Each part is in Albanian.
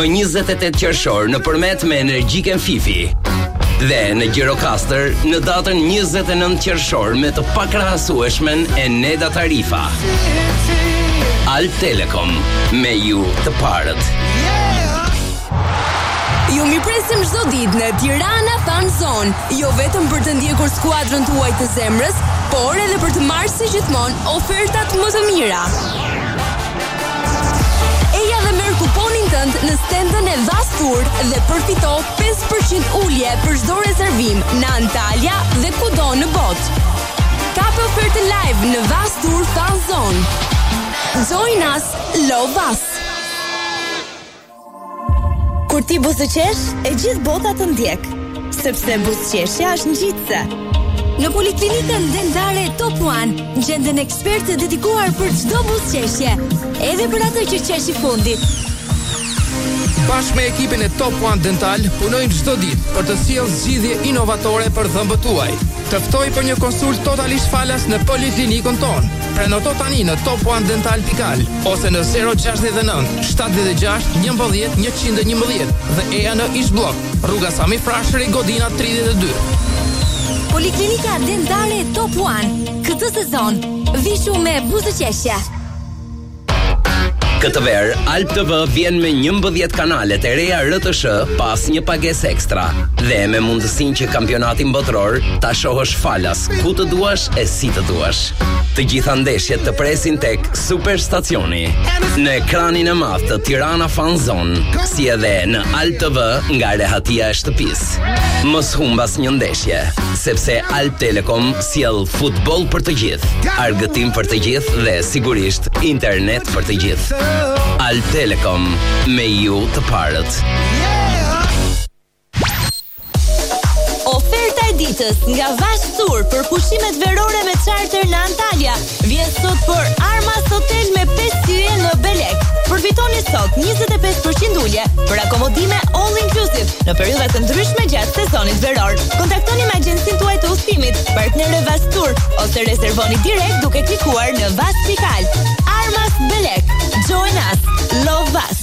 më 28 qershor nëpërmjet me Energjiken Fifi. Dhe në Gjirokastër në datën 29 qershor me të pakrahasueshmen Eneda Tarifa. Alp Telekom, me ju të parët. Ju mirpresim çdo ditë në Tirana Fan Zone, jo vetëm për të ndjekur skuadrën tuaj të zemrës, por edhe për të marrë si gjithmonë ofertat më të mira. Eja dhe merr kuponin tënd në stendën e Vastur dhe përfito 5% ulje për çdo rezervim në Antalya dhe kudo në botë. Kape ofertë live në Vastur Fan Zone. Join us, love us. Kur ti buzëqesh, e gjithë bota të ndjek, sepse buzëqeshja është ngjitse. Në Poliklinikën Dentare Top One, gjenden ekspertë dedikuar për çdo buzëqeshje, edhe për atë që qesh i fundit. Bashkë me ekipin e Top One Dental, punojnë çdo ditë për të sjellë zgjidhje inovatore për dhëmbët tuaj. Të ftoj për një konsult totalisht falas në Poliklinikën tonë. Prenoto tani në toponedental.al ose në 069 76 11 111 dhe eja në Ishblok, rruga Sami Frashëri, Godina 32. Poliklinika Dentare Top One. Këtë sezon vishu me buzëqeshje. Këtë verë, Alp TV vjen me 11 kanalet e reja RTS pas një pagesë ekstra dhe me mundësinë që kampionatin botror ta shohësh falas ku të duash e si të duash. Të gjitha ndeshjet të presin tek Superstacioni, në ekranin e madh të Tirana Fan Zone, si edhe në Alp TV nga rehatia e shtëpisë. Mos humbas një ndeshje, sepse Alp Telekom sjell futboll për të gjithë, argëtim për të gjithë dhe sigurisht internet për të gjithë. Alp Telekom, me ju të parët. Oferta e ditës nga Vastur për pushimet verore me charter në Antalya vjen sot për Armas Hotel me 5 yje në Belek. Përfitoni sot 25% ulje për akomodime all inclusive në periudha të ndryshme gjatë sezonit veror. Kontaktoni me agjencinë tuaj të udhëtimit, partnerë Vastur, ose rezervoni direkt duke klikuar në vas.al. Armas Belek. Join us. Love us.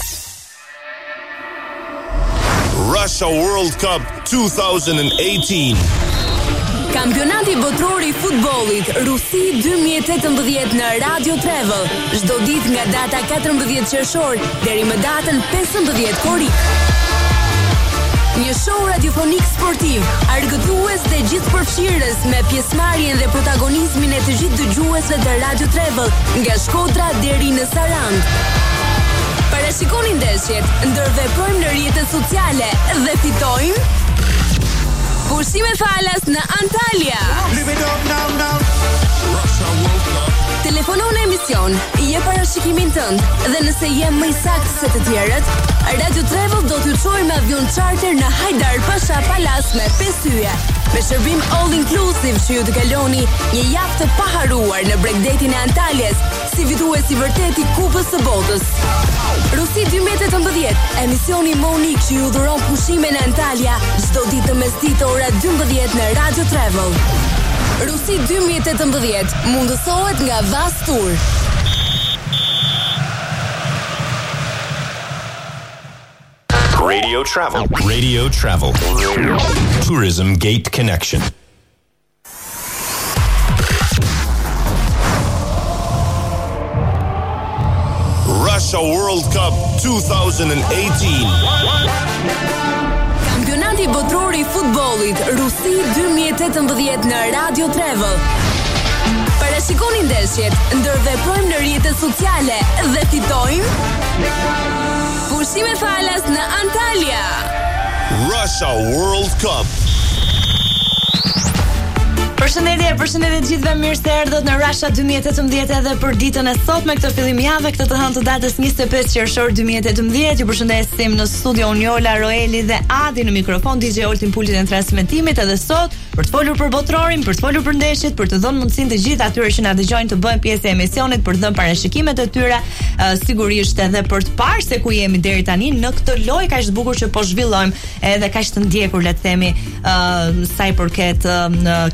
Russia World Cup 2018. Kampionati botror i futbollit Rusi 2018 në Radio Travel. Çdo ditë nga data 14 qershor deri më datën 15 korrik. Një show radiofonik sportiv, argëtues dhe gjithëpërfshirës me pjesëmarrjen dhe protagonizmin e të gjithë dëgjuesve të Radio Travel nga Shkodra deri në Sarandë. Parashikoni ndeshjet, ndërveprojmë në rrjetet sociale dhe fitojmë pushime falas në Antalya. Telefonon në emision, je parashikimin tënd dhe nëse je më i saktë se të tjerët, Radio Travel do t'ju çojë me avion charter në Hajdar Pasha Palace me 5 yje. Me shërbim all inclusive që ju të kaloni një javë të paharuar në Bregdetin e Antalyas, si fitues i vërtet i Kupës së Botës. Rusi 2018, emisioni më unik që ju dhuron pushime në Antalya çdo ditë të mesditë ora 12 në Radio Travel. Rusi 2018 mundësohet nga Vastur. Radio Travel. Radio Travel. Tourism Gate Connection. Russia World Cup 2018. Kampionati botror i futbollit Rusi 2018 në Radio Travel. Parashikoni ndeshjet, ndërveprojmë në rrjetet sociale dhe fitojmë pushime falas në Antalya. Russia World Cup. Përshëndetje gjithëve, mirë se erdhët në Russia 2018 edhe për ditën e sotme këtë fillim jave, këtë të hënë të datës 25 qershor 2018. Ju përshëndesim në studio Unjola, Roeli dhe Adi, në mikrofon DJ Oltin pultin e transmetimit, edhe sot për të folur për botrorin, për të folur për ndeshjet, për të dhënë mundësinë të gjithë atyre që na dëgjojnë të bëjnë pjesë e emisionit, për të dhënë parashikimet e tyre, sigurisht edhe për të parë se ku jemi deri tani në këtë lojë kaq të bukur që po zhvillojmë, edhe kaq të ndjekur, le të themi, sa i përket këtij botrori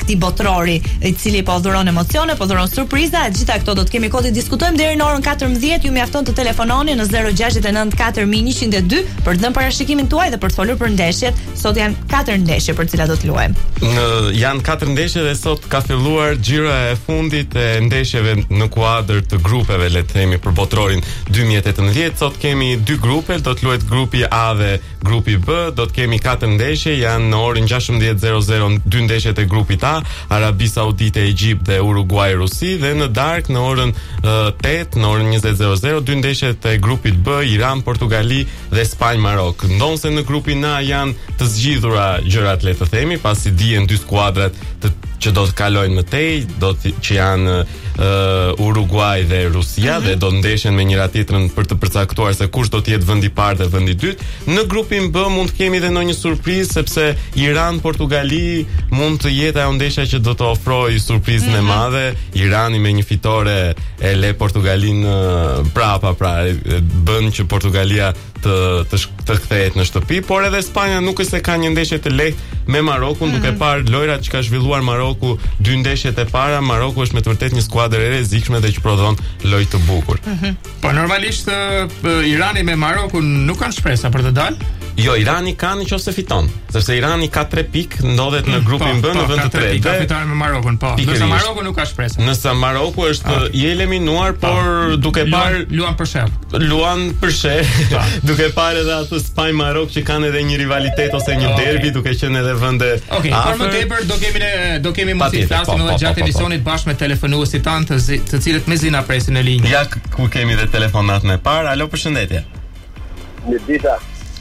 botrori, i cili po dhuron emocione, po dhuron surpriza. Gjitha këto do të kemi kohë të diskutojmë deri në orën 14. Ju mjafton të telefononi në 069 4102 për të dhënë parashikimin tuaj dhe për të folur për ndeshjet. Sot janë 4 ndeshje për të cilat do të luajmë. Janë 4 ndeshje dhe sot ka filluar xhira e fundit e ndeshjeve në kuadër të grupeve, le të themi, për botrorin 2018. Sot kemi 2 grupe, do të luhet grupi A dhe grupi B. Do të kemi 4 ndeshje, janë në orën 16:00 2 ndeshjet e grupit A, Arabi Saudite, Egjipt dhe Uruguay, Rusi, dhe në darkë në orën 8, në orën 20:00 2 ndeshjet e grupit B, Iran, Portugali dhe Spanjë, Marok. Ndonse në grupin A janë të zgjidhura gjërat, le të themi, pasi dihen 2 skuadrat që do të kalojnë më tej, që janë Uruguay dhe Rusia, dhe do ndeshen me njëra tjetrën për të përcaktuar se kush do të jetë vendi i parë dhe vendi i dytë. Në grupin B mund të kemi edhe ndonjë surprizë, sepse Iran Portugali mund të jetë ajo ndeshja që do të ofrojë surprizën e madhe. Irani me një fitore e le Portugalin prapa, bën që Portugalia të kthehet në shtëpi, por edhe Spanja nuk është se ka një ndeshje të lehtë me Marokun, duke parë lojrat që ka zhvilluar Maroku 2 ndeshjet e para. Maroku është me të vërtet një skuadër e rrezikshme dhe që prodhon lojë të bukur. Po normalisht Irani me Marokun nuk kanë shpresa për të dalë. Jo, Irani ka nëse fiton, sepse Irani ka 3 pikë, ndodhet në grupin B në vend të tretë. Ka fituar me Marokun, po. Nëse Maroku nuk ka shpresa. Nëse Maroku është i eliminuar, por duke parë luan për shell. Luan për shell. Duke parë edhe atë Spanjë Marok që kanë edhe një rivalitet ose një derbi, duke qenë edhe vende. Okej, por më tepër do kemi mundësi të flasim edhe gjatë emisionit bashkë me telefonuesit tanë të cilët mezi na presin në linjë. Ja ku kemi edhe telefonatën e parë. Alo, përshëndetje. Mirëdita.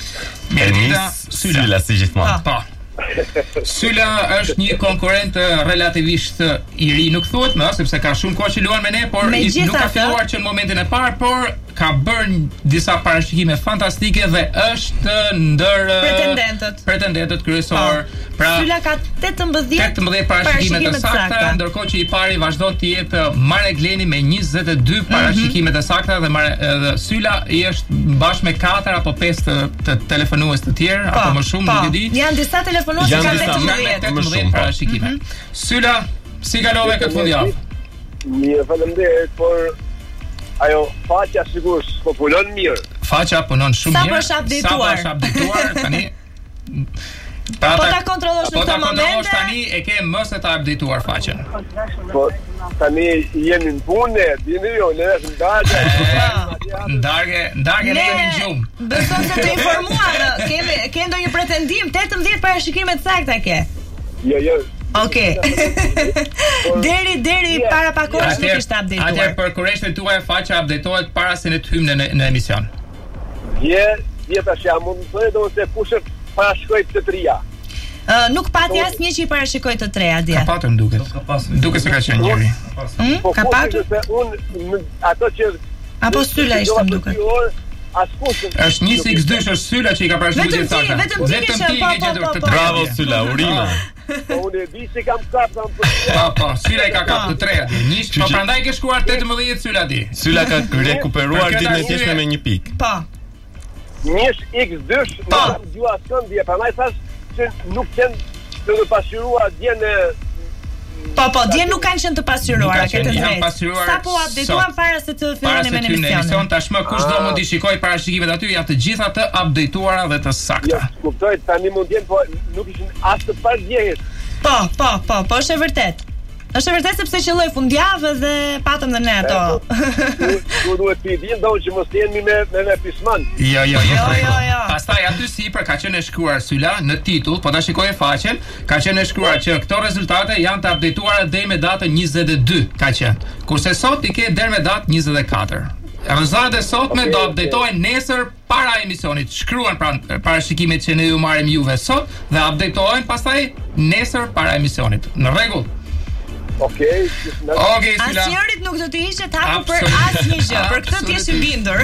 Syla si gjithmonë. Po. Syla është një konkurrent relativisht i ri, nuk thuhet më, sepse ka shumë kohë që luan me ne, por nuk ka filluar që në momentin e parë, por ka bërë disa parashikime fantastike dhe është ndër pretendentët kryesor. Pra Syla ka 18 parashikime të sakta, ndërkohë që i pari vazhdon të jetë Marek Leni me 22 parashikime të sakta, dhe Syla i është bashkë me 4 apo 5 të telefonues të tjerë, apo më shumë, nuk e di. Janë disa telefonues që kanë 18 parashikime. Syla, si kalove këtë fundjavë? Mirë, faleminderit, por ajo faqja sigurisht po punon mirë. Faqja punon shumë mirë. Sa është updateuar tani. Po ta kontrollosh në këtë moment. Tani e ke më se ta updateuar faqen. Po tani jemi në punë, dini jo, ne jemi ndarje ne jemi në gjumë. Beson se të informuar, ke ndonjë pretendim? 18 parashikime të sakta ke? Jo. Okej. Deri para pak orësh nuk ishte updateuar. Atëherë për kurreshtet tuaja faqja updatohet para se ne të hyjmë në emision. Tash jam mund të thoj se kush parashikoi të treja. Nuk pati asnjë që i parashikoi të treja dje. Ka patur duket. Duket se ka qenë njëri. Ka patur? Ato që apo Syla ishte më duket. Është 1x2 është Syla që i ka parashikuar të sakta. Vetëm ti e gjetur të treja. Bravo Syla, urime. Po unë di se kam kapur. Po, Syla i ka kapur të treja. Po prandaj ke shkuar 18 Syla ti. Syla ka rekuperuar ditën e tjeshme me 1 pikë. Po. 1x2 në gjua skëndje, prandaj thash që nuk kanë të pasqyruar dje në. Po, dje nuk kanë qenë të pasqyruara, këtë drejtë. Sa po updateuan para se të filloni me emisionin. Tashmë kushdo mund të shikojë parashikimet aty, janë të gjitha të updateuara dhe të sakta. Jo, kuptoj, tani mund të jenë, po nuk ishin as të parë. Po, është e vërtet. Është e vërtet sepse qelloi fundjavë dhe patëm dhe ne ato. Ku duhet të dinë që mos jemi me pisman. Jo. Pastaj aty sipër ka qenë shkruar Syla në titull, po ta shikojë faqen, ka qenë shkruar që këto rezultate janë të updateuara deri me datën 22, ka qenë. Kurse sot i ke deri me datën 24. Rezultatet e sotme do updatohen nesër para emisionit. Shkruan parashikimet që ne ju marrim juve sot dhe updatohen pastaj nesër para emisionit. Në rregull. Okej, Syla. Asnjërit nuk do të ishte të hapur për asnjë gjë. Për këtë ti je i bindur.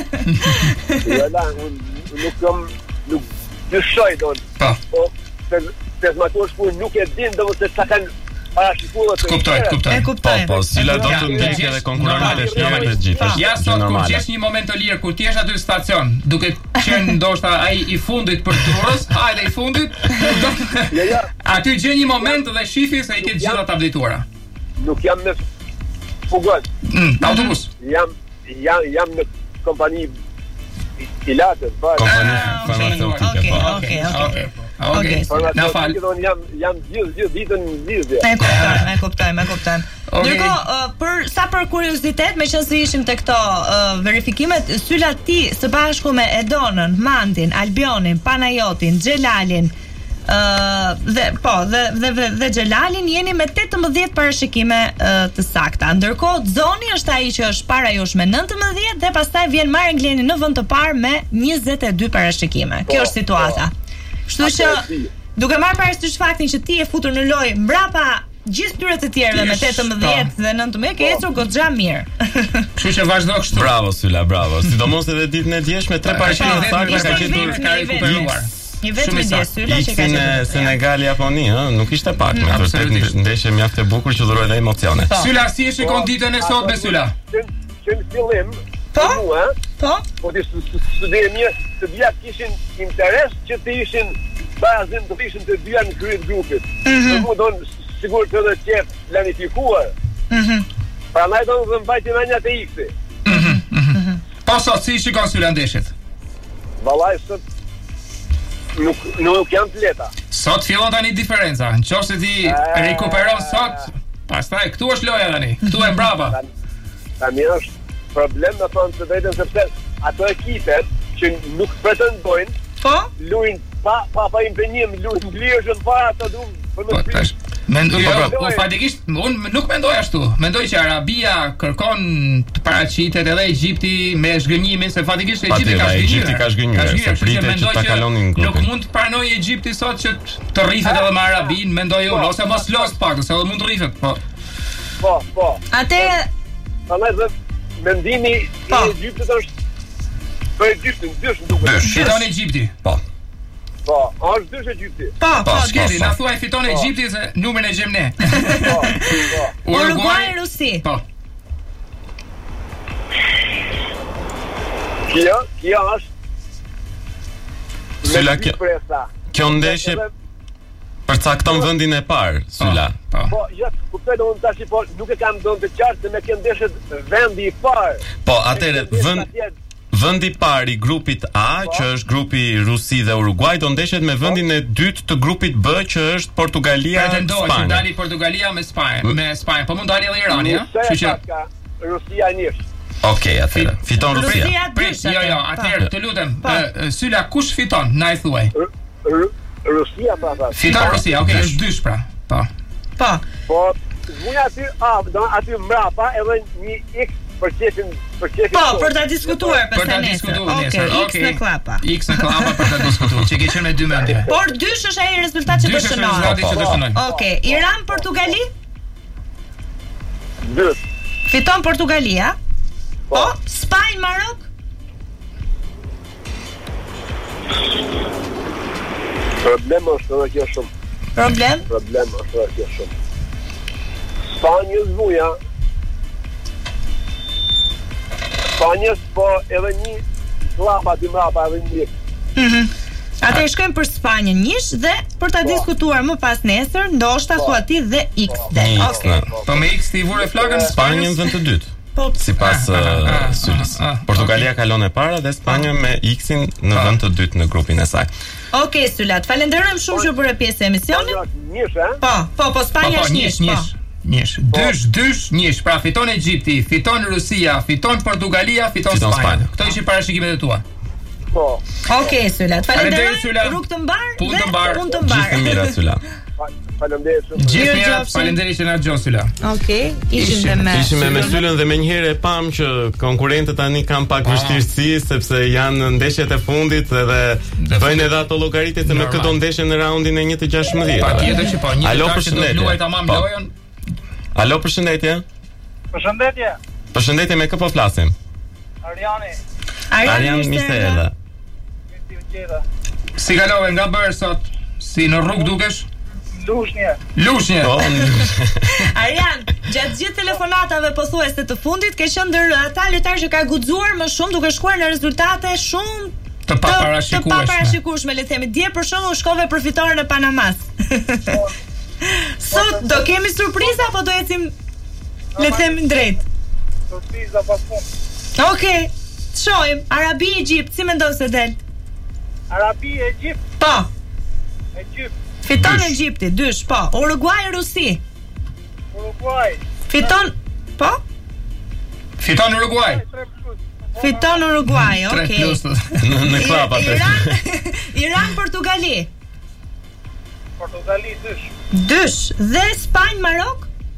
Nuk dyshoj don. Po, pezmatorës nuk e din domosë sa kanë parashikuar të E kuptoj. Po, Syla do të ndjekë edhe konkurrentë e tjerë të gjithë. Ja sot kur gjesh një moment të lirë, kur ti je aty në stacion, duke qenë ndoshta ai i fundit për turës, hajde i fundit. Aty gjen një moment dhe shifi se i ke gjitha tablituara. Nuk jam në fugon. Autobus. Jam në kompani pilate, kompani farmaceutike. Okej. Na fal. Jam gjithë ditën në zgjidhje. E kuptoj. Ndërkohë, për kuriozitet, meqense se ishim te këto verifikimet, Syla ti së bashku me Edonën, Mandin, Albionin, Panajotin, Xhelalin, dhe Xhelalin jeni me 18 parashikime të sakta. Ndërkohë Zoni është ai që është para jush me 19 dhe pastaj vjen Marengleni në vend të parë me 22 parashikime. Kjo është situata. Kështu që duke marrë parasysh faktin që ti je futur në lojë mbrapa gjithë këtyre të tjerëve me 18 dhe 19 ke ecur goxha mirë. Kështu që vazhdo kështu. Bravo Syla, bravo. Sidomos edhe ditën e djeshme 3 parashikime të sakta ka gjetur ka rekuperuar. Një vetë me Syla që ka qenë Senegali Japoni, nuk ishte pak, me vërtet ndeshje mjaft e bukur që dhuroi dhe emocione. Syla, si e shikon ditën e sotme Syla? Që në fillim Po të studie mirë, të dhja kishin interes që të ishin bazën të ishin të dhja në kryet grupit. Në mu donë sigur të dhe qep planifikuar. Pra na i donë dhe mbajti me një të ikti. Po sot, si shikon Syla ndeshjet? Valaj sot nuk janë të leta. Sot fillon tani diferenca. Në qoftë se ti rekuperon sot, pastaj këtu është loja tani. Këtu e mbrapa. Tani është problem në thonë të drejtën sepse ato ekipet që nuk pretendojnë luajnë pa impenjim, luajnë lirshën para ato për në prish. Fatikisht unë nuk mendoj ashtu. Mendoj që Arabia kërkon të paraqitet edhe Egjipti me zhgënjimin se fatikisht Egjipti ka zhgënjur. Se pritet që ta kalonin grupin. Nuk mund të pranoj Egjipti sot që të rrihet edhe me Arabin, mendoj unë, ose mos los pak, se edhe mund të rrihet. Po. Atëherë mendimi i Egjiptit është për Egjiptin, dysh duket. Fiton Egjipti. Po, është dysh Egjipti. Po, skeri, na thuaj fiton Egjipti se numrin e gjem ne. Po. Uruguay, Rusi. Po. Kjo është Syla, kjo ndeshje përcakton vendin e parë, Syla. Po, kuptoj domun tash, po nuk e kam dhënë të qartë se me kjo ndeshjet vendi i parë. Po, atëre vendi i parë i grupit A, që është grupi Rusi dhe Uruguay, do ndeshet me vendin e dytë të grupit B, që është Portugalia dhe Spanja. Pretendoj që dali Portugalia me Spanjë, po mund dali edhe Irani, ja? Kështu që Rusia nish. Okej, atëre. Fiton Rusia. Jo, atëre, të lutem. Syla, kush fiton? Na i thuaj. Rusia Fiton Rusia, okej, është dysh pra. Po, zvuja aty mbrapa edhe një X për qefin. Po, për ta diskutuar pastaj nesër. X në klapa për ta diskutuar. Që ke qenë me dy mendje. Por dysh është ai rezultat që dëshmohet. Okej, Iran Portugali? Dysh. Fiton Portugalia? Po, Spanjë Marok? Problem është edhe kjo shumë. Problem është edhe kjo shumë. Spanjës vuja. Spanjës, po edhe një klapa dy mrapa edhe një. Atë shkojmë për Spanjën njësh dhe për ta diskutuar më pas nesër, ndoshta thua ti dhe X. Po me X ti vure flagën Spanjën vend të dytë. Sipas Sylës. Portugalia kalon e para dhe Spanja me X-in në vend të dytë në grupin e saj. Okej, Syla, falenderojmë shumë që bëre pjesë e emisionit. Po, Spanja është njësh. Dysh, njësh. Pra fiton Egjipti, fiton Rusia, fiton Portugalia, fiton Spanja. Këto ishin parashikimeve tua. Po. Okej, Syla, falenderojmë. Rrugë të mbar. Punë të mbar. Gjithë mira, Syla. Faleminderit që na dëgjon Syla. Okej, ishim me Sylën dhe menjëherë e pam që konkurrentët tani kanë pak vështirësi sepse janë në ndeshjet e fundit edhe bëjnë edhe ato llogaritje se me këto ndeshje në raundin e 1/16. Patjetër që po, një që do luaj tamam lojën. Alo, përshëndetje. Përshëndetje, me kë po flasim? Ariani Misela. Si kalove nga bërë sot? Si në rrugë dukesh? Lushnje. Arian, gjatë gjithë telefonatave pothuajse të fundit ke qenë ndër ata lojtarë që ka guxuar më shumë duke shkuar në rezultate shumë të paparashikueshme, le të themi. Dje për shembull shkove për fitoren e Panamas. Sot do kemi surprizë apo do ecim le të themi drejt? Surpriza pas fund. Okej. Shohim Arabi Egjipt, si mendon se del? Arabi Egjipt. Po. Egjipt. Fiton Egjipti, 2, po. Uruguay Rusi. Uruguay. Fiton, po? Fiton Uruguay. Fiton Uruguay, okay. Në klap atë. Iran Portugali. Portugali 2. Dhe Spanjë Marok?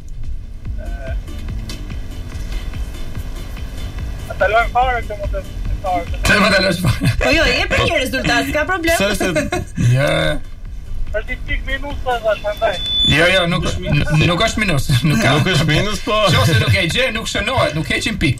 Ata lojnë fare këtë më të Po jo, e për një rezultat, s'ka problem. Ja. Është i pik minus të dhe shmendaj. Jo, nuk është minus. Nuk është minus, po. Qose nuk e gje, nuk shënohet, nuk heqin pik.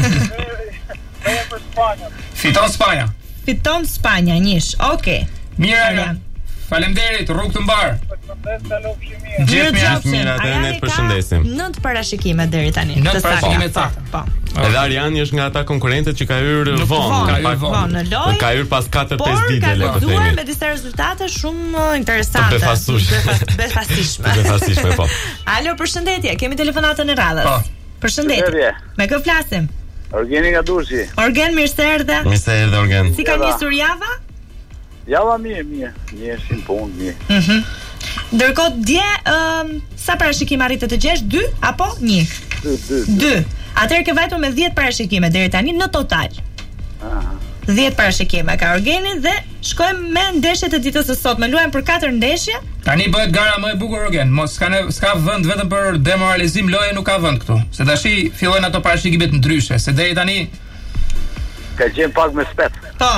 Për Spanja. Fiton Spanja, 1, okej. Mirë, Arian. Faleminderit, rrugë të mbar. Gjithë mirë, atë ne përshëndesim. 9 parashikime deri tani. 9 parashikime saktë. Po. Edhe Ariani është nga ata konkurrentët që ka hyrë vonë. Në lojë. Ka hyrë pas 4-5 ditë le të themi. Por ka me disa rezultate shumë interesante. Befasishme, po. Alo, përshëndetje. Kemi telefonatën e radhës. Po. Përshëndetje. Me kë flasim? Organi nga Durrësi. Orgen, mirë se erdhe. Mirë se erdhe, Orgen. Si ka nisur java? Java mirë. Mirë, si në punë, mirë. Ndërkohë dje sa parashikim arritët të gjesh? 2 apo 1? 2. Atëherë ke vajtur me 10 parashikime deri tani në total. 10 parashikime ka Organi dhe shkojmë me ndeshjet e ditës së sotme. Luajmë për 4 ndeshje. Tani bëhet gara më e bukur, Orgen. Mos s'ka vend vetëm për demoralizim, loja nuk ka vend këtu. Se tashi fillojnë ato parashikimet ndryshe, se deri tani ka qenë pak me spet. Po.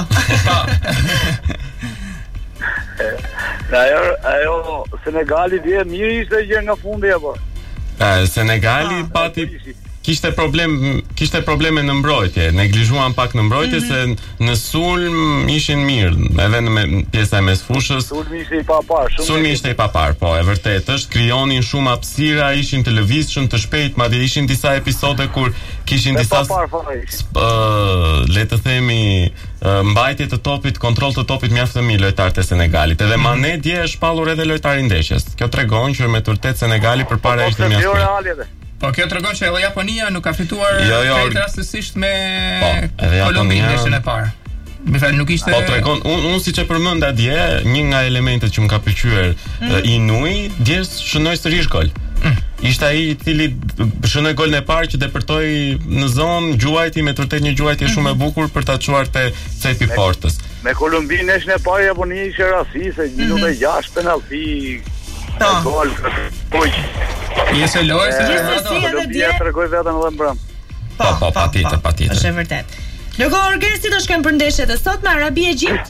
Ajo Senegali dje mirë ishte gjë nga fundi apo? Senegali pati kishte probleme në mbrojtje, neglizhuan pak në mbrojtje se në sulm ishin mirë, edhe në pjesa e mesfushës. Sulmi ishte i papar, po, e vërtet është, krijonin shumë hapësira, ishin të lëvizshëm, të shpejt, madje ishin disa episode kur kishin disa le të themi mbajtje të topit, kontroll të topit mjaft të mirë lojtarët e Senegalit. Edhe Mane dje është shpallur edhe lojtari ndeshjes. Kjo tregon që me të vërtetë Senegali përpara ishte mjaft. Po kjo tregon që edhe Japonia nuk ka fituar krejt rastësisht me Kolumbinë ndeshjen e parë. Me fjalë nuk ishte. Po tregon, unë siç e përmenda dje, një nga elementet që më ka pëlqyer Inui, dje shënoi sërish gol. Ishte ai i cili shënoi golin e parë që depërtoi në zonë, gjuajti me vërtet një gjuajtje shumë e bukur për ta çuar te cepi portës. Me Kolumbinë ndeshjen e parë Japonia ishte rastësisht, minuta 6 penallti. Gol. Jesë lojë se edhe dje tregoj vetëm edhe mbrëm. Po, patjetër. Është e vërtet. Lugo Orgesi do shkojmë për ndeshjet e sotme Arabi Egjipt.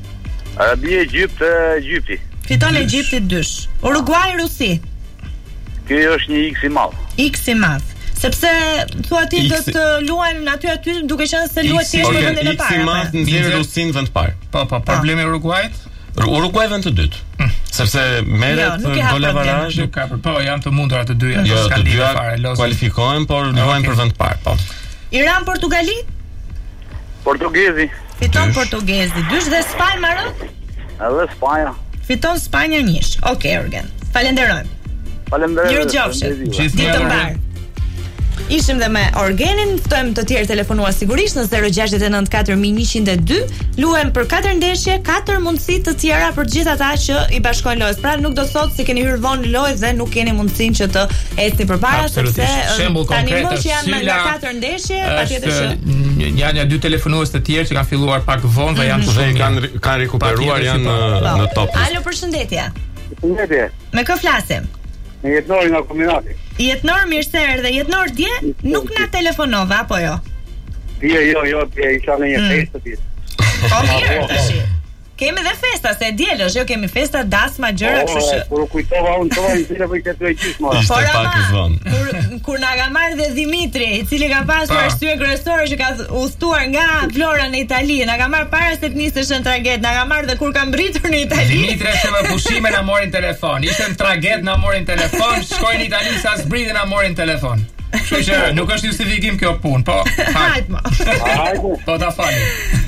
Egjipti. Fiton Egjipti 2. Uruguay Rusi. Ky është një X i madh. X i madh. Sepse thua ti do të luajnë aty duke qenë se luhet thjesht në vendin e parë. X i madh nxjerr Rusin vend parë. Po, problemi i Uruguayt? Uruguay vend të dytë. Sepse merret gol avarazh, po janë të mundura të dyja, s'ka lidhje fare. Kualifikohen, por luajnë për vend parë, po. Iran Portugali? Portugezi. Fiton Portugezi 2 dhe Spanjë Marok? Edhe Spanja. Fiton Spanja 1. Okej, Orgen. Falenderojmë. Mirëqofshit. Ditë të mbar. Ishim dhe me Orgenin, ftojmë të tjerë telefonuar sigurisht në 06940102. Luajmë për 4 ndeshje, 4 mundësi të tjera për gjithë ata që i bashkojnë lojës. Pra nuk do thotë se keni hyrë vonë në lojë dhe nuk keni mundësinë që të ecni përpara, sepse tani më që janë me 4 ndeshje, patjetër që janë 2 telefonues të tjerë që kanë filluar pak vonë dhe janë kanë rikuperuar, janë në top. Alo, përshëndetje. Përshëndetje. Me kë flasim? Me Jetnor nga kombinati. Jetnor, mirë se erdhe. Jetnor, dje nuk na telefonova, apo jo? Jo, isha në një festë të tjetë. Po mirë, tashi. Kemi dhe festa, se e dielësh, jo kemi festa, dasma, gjëra, kështu që. Kur kujtova unë tova i cili po i ketë gjysmë. Ishte pak i zvonë. Kur na ka marrë dhe Dimitri, i cili ka pasur arsye kryesore që ka udhëtuar nga Vlora në Itali, na ka marrë para se të nisësh në tragjet, na ka marrë dhe kur ka mbritur në Itali. Dimitri ishte me pushime na morin telefon. Ishte në tragjet na morin telefon, shkojnë në Itali sa zbritën na morin telefon. Kështu që nuk është justifikim kjo punë, po. Hajt më. Po ta falim.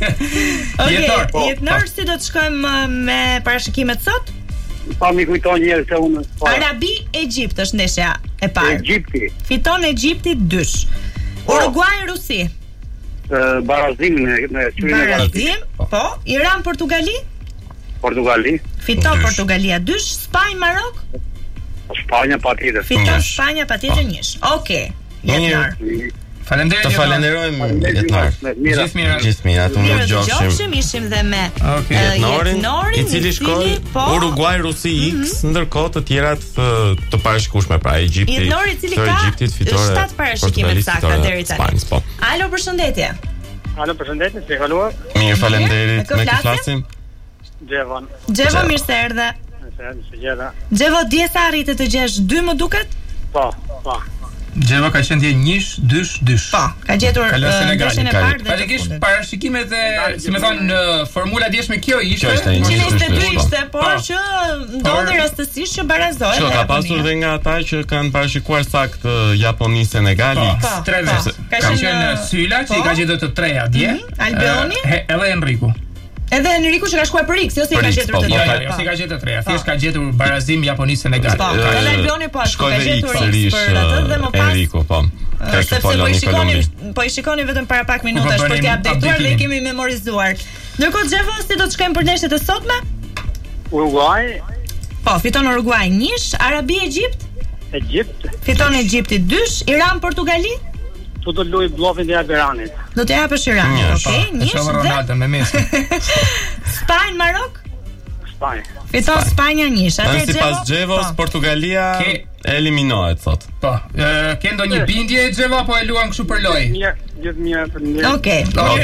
Jetënor, si do të shkojmë me parashikimet sot? Pa mi kujton një herë se unë. Arabi Egjipt është ndeshja e parë. Egjipti. Fiton Egjipti 2. Uruguay Rusi. Barazim në qytetin e Barazim, po. Iran Portugali. Portugali. Fiton Portugalia 2. Spanjë Marok. Spanja patjetër. Fiton Spanja patjetër 1. Okej. Jetënor. Faleminderit. Të falenderojmë Jetënor. Gjithë mirat, unë do gjofshim. Ishim dhe me Jetënorin, i cili shkoi Uruguay Rusi X, ndërkohë të tjerat të parashikueshme, pra Egjipti. Jetënori i cili ka 7 parashikime të sakta deri tani. Alo, përshëndetje. Alo, përshëndetje, si kaluar? Mirë, faleminderit. Me kë flasim? Xhevon. Xhevo, mirë se erdhe. Xhevo, dje sa arrite të gjesh 2 më duket? Po. Xheva ka qenë 1-2-2. Po, ka gjetur ndeshjen e parë dhe faktikisht parashikimet e, si më thon, formula djeshme kjo ishte 122 ishte, por që ndodhi rastësisht që barazoi. Ka pasur dhe nga ata që kanë parashikuar saktë Japoni Senegal X. Ka qenë Syla që i ka gjetur të treja dje. Albioni edhe Enriku. Edhe Enriku që ka shkuar për X, jo si ka gjetur të treja. Jo, si ka gjetur të treja. Thjesht ka gjetur barazim Japoni Senegal. Po, edhe Albioni po shkoi ka gjetur X për atë dhe më pas Enriku, po. Sepse po i shikoni vetëm para pak minutash për të updateuar dhe i kemi memorizuar. Ndërkohë Xhevo, si do të shkojmë për ndeshjet e sotme? Uruguay. Po, fiton Uruguay 1, Arabi Egjipt. Egjipt. Fiton Egjipti 2, Iran Portugali. Tu do luaj bllofin e Iranit. Do të japësh Iranit, okay? 1 Ronaldo me Messi. Spanjë Marok. Spanjë. Fiton Spanja 1. Atë sipas Xhevos, Portugalia eliminohet sot. Po, ke ndonjë bindje Xheva apo e luan kështu për lojë? Mirë, gjithë mirë për mirë. Okej.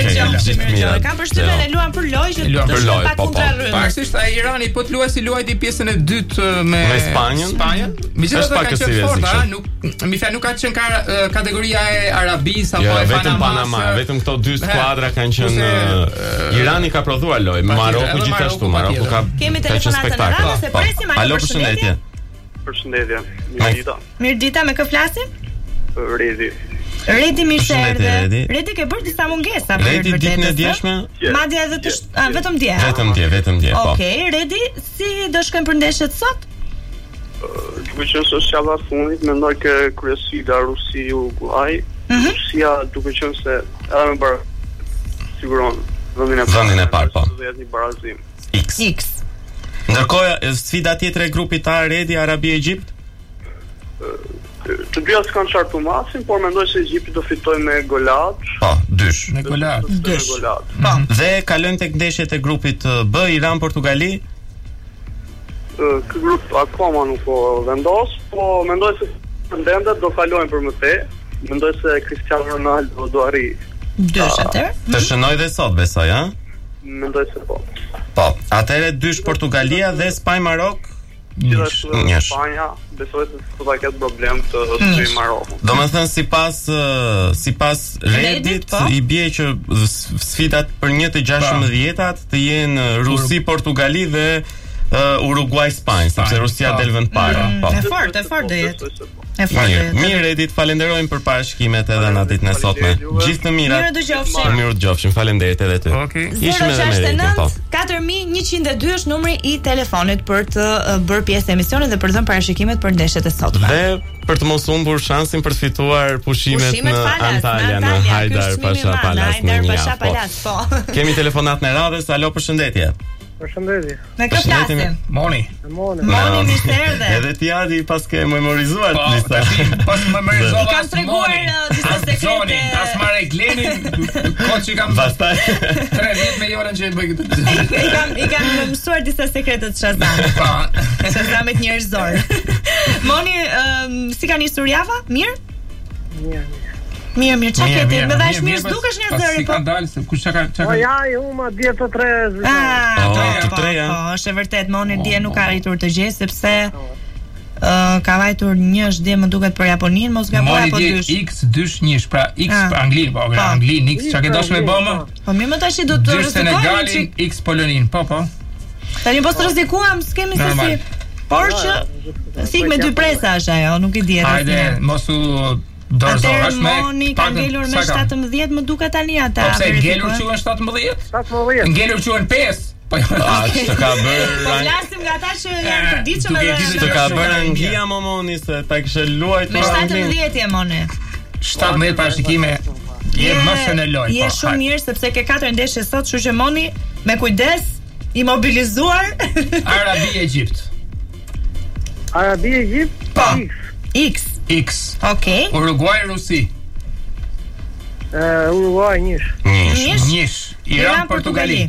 Kam përshtypjen e luan për lojë, që do të shkojë pak kontrarrym. Pavarësisht ai Irani po të luajë luajti pjesën e dytë me Spanjën. Megjithatë ka qenë fortë, nuk mi tha nuk ka qenë kategoria e Arabisë apo e Panama, vetëm këto dy skuadra kanë qenë. Irani ka prodhuar lojë, Maroku gjithashtu, Maroku ka kemi telefonatën në radhë, se presim. Alo, përshëndetje. Përshëndetje. Mirë, me kë flasim? Redi mirë se erdhe. Redi ke bërë disa mungesa për Redi ditën e djeshme? Madje edhe vetëm dje. Vetëm dje, po. Okej, Redi, si do shkojmë për ndeshjet sot? Duke qenë se është java fundit, mendoj që kryesfida Rusi Uruguay. Rusia duke qenë se edhe me bar siguron vendin e parë, po. Do jetë një barazim. X. Ndërkohë sfida tjetër e grupit A, Redi, Arabi Egjipt? Të dyja s'kan qartu masin, por mendoj se Egjipti do fitojë me golat. Po, 2. Me golat. Po. Dhe kalojmë tek ndeshjet e grupit B, Iran Portugali. Ky grup akoma nuk po vendos, po mendoj se pretendentet do kalojnë për më te. Mendoj se Cristiano Ronaldo do arrijë 2 atëherë. Të shënoj dhe sot, besoj, ha? Mendoj se po. Po, atëherë 2 Portugalia dhe Spanjë Marok. Gjithashtu Spanja besoj se do ta ketë problem të shtojë Marokun. Domethënë sipas Redit i bie që sfidat për 1-16 të jenë Rusi Portugali dhe Uruguay Spanjë, sepse Rusia del vend para. Po. Është fort do jetë. Mirë, Redit, falenderojmë për parashikimet edhe në ditën e sotme. Gjithë të mirat. Mirë të gjofshim. Faleminderit edhe ty. Ishim edhe me Redin, po. 4102 është numri i telefonit për të bërë pjesë e emisionit dhe për të dhënë parashikimet për ndeshjet e sotme. Dhe për të mos humbur shansin për të fituar pushimet në Antalya, në Hajdar Pasha Palas. Po. Kemi telefonat në radhës. Alo, përshëndetje. Përshëndetje. Me kë flasim? Moni, mirë se erdhe. Edhe ti Adi pas ke memorizuar disa. Pas memorizuar. I kam treguar disa sekrete. As marrë Glenin, koçi kam pastaj 30 milionë që bëj këtë. I kam mësuar disa sekrete të Shazamit. Po. Shazamit njerëzor. Moni, si ka nisur java? Mirë? Mirë, çka ke ti? Me dash mirë dukesh nga zëri, po. Ka dalë se kush çka Po ja, ma dje të tre. Të treja. Po, është e vërtet, Moni dje nuk ka arritur të gjej sepse ka vajtur një SD më duket për Japoninë, mos gaboj apo dysh. X2-1, pra X për Anglinë, po, Anglinë X, çka ke dashur me bëmë? Po mirë, më tash do të rrezikojmë. Senegalin X Poloninë, po. Tani po të rrezikuam, s'kemi se si. Por që sik me dy presa është ajo, nuk i di. Hajde, mos u dorëzohesh me. Moni ka ngelur me 17 më duket tani ata. Po pse ngelur quhen 17? 17. Ngelur quhen 5. Po ç'të ka bërë? Po flasim nga ata që janë përditshëm edhe. Ç'të ka bërë Anglia Moni se ta kishte luajtur me 17 je Moni. 17 parashikime. Je më se në lojë. Je shumë mirë sepse ke 4 ndeshje sot, kështu që Moni me kujdes i mobilizuar. Arabi Egjipt. Arabi Egjipt? Po. X. Okej. Uruguay Rusi. Uruguay Nish. Iran Portugali.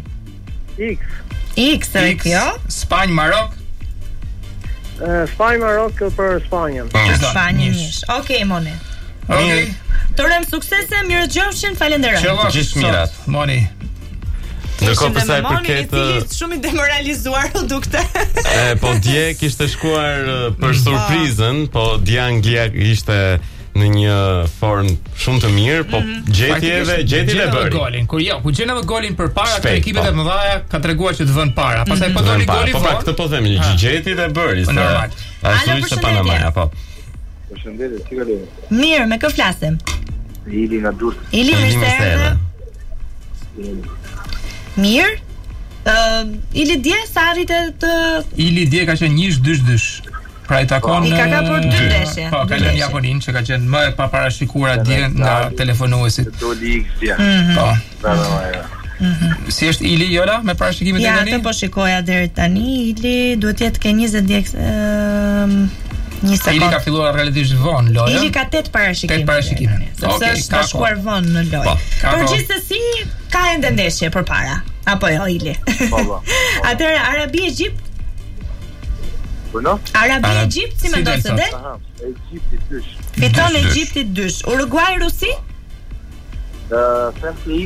X. Jo? Spanjë Marok. Spanjë Marok për Spanjën. Spanjë Nish. Okej, Moni. Okej. Të urojmë suksese, mirë qofshin, falenderoj. Gjithë mirat. Moni. Ndërkohë për sa i përket shumë i demoralizuar u dukte. Po dje kishte shkuar për surprizën, po dje Anglia ishte në një formë shumë të mirë, po gjeti dhe bëri golin. Kur gjenave golin përpara këto ekipet e mëdha ka treguar që të vënë para. Pastaj po doli goli. Po pra këtë po themi, gjeti dhe bëri. Normal. Ashtu ishte Panamaja, po. Përshëndetje, si kaloni? Mirë, me kë flasim? Ili nga Durrës. Ili mirë. Mirë. Ili dje sa arrite të Ili dje ka qenë 1-2-2. Pra i takon I ka kapur 2 ndeshje. Po, ka qenë Japoninë që ka qenë më e paparashikuara dje nga telefonuesit. Doli X-ja. Po. Panamaja. Si është Ili Jola me parashikimet e tani? Ja, atë po shikoja deri tani. Ili duhet të jetë ke 20 djeks. Një sekond. Ili ka filluar relativisht vonë lojën. Ili ka 8 parashikime. 8 parashikime. Sepse është ka shkuar vonë në lojë. Përgjithsesi ka ende ndeshje përpara. Apo jo, Ili. Po. Atëherë Arabi Egjipt. Puno? Arabi Egjipt si mendon se del? Egjipti 2. Fiton Egjipti 2. Uruguay Rusi? Femti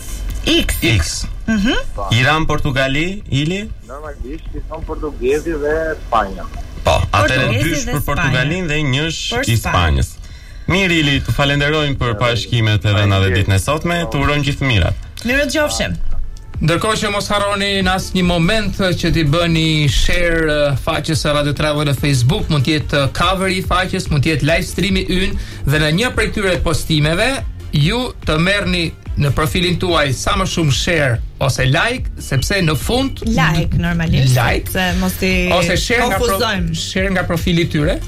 X. Iran Portugali, Ili? Normalisht fiton Portugezi dhe Spanja. Po, atëherë 2 për Portugalin dhe 1 i Spanjës. Mirë Ili, të falenderojmë për parashikimet edhe në ditën e sotme, të urojmë gjithë mirat. Mirë të qofshim. Ndërkohë që mos harroni në asnjë moment që t'i bëni share faqes së Radio Travel në Facebook, mund të jetë cover i faqes, mund të jetë live streami ynë dhe në një prej këtyre postimeve ju të merrni në profilin tuaj sa më shumë share ose like, sepse në fund normalisht se mos i ose share nga profili i tyre.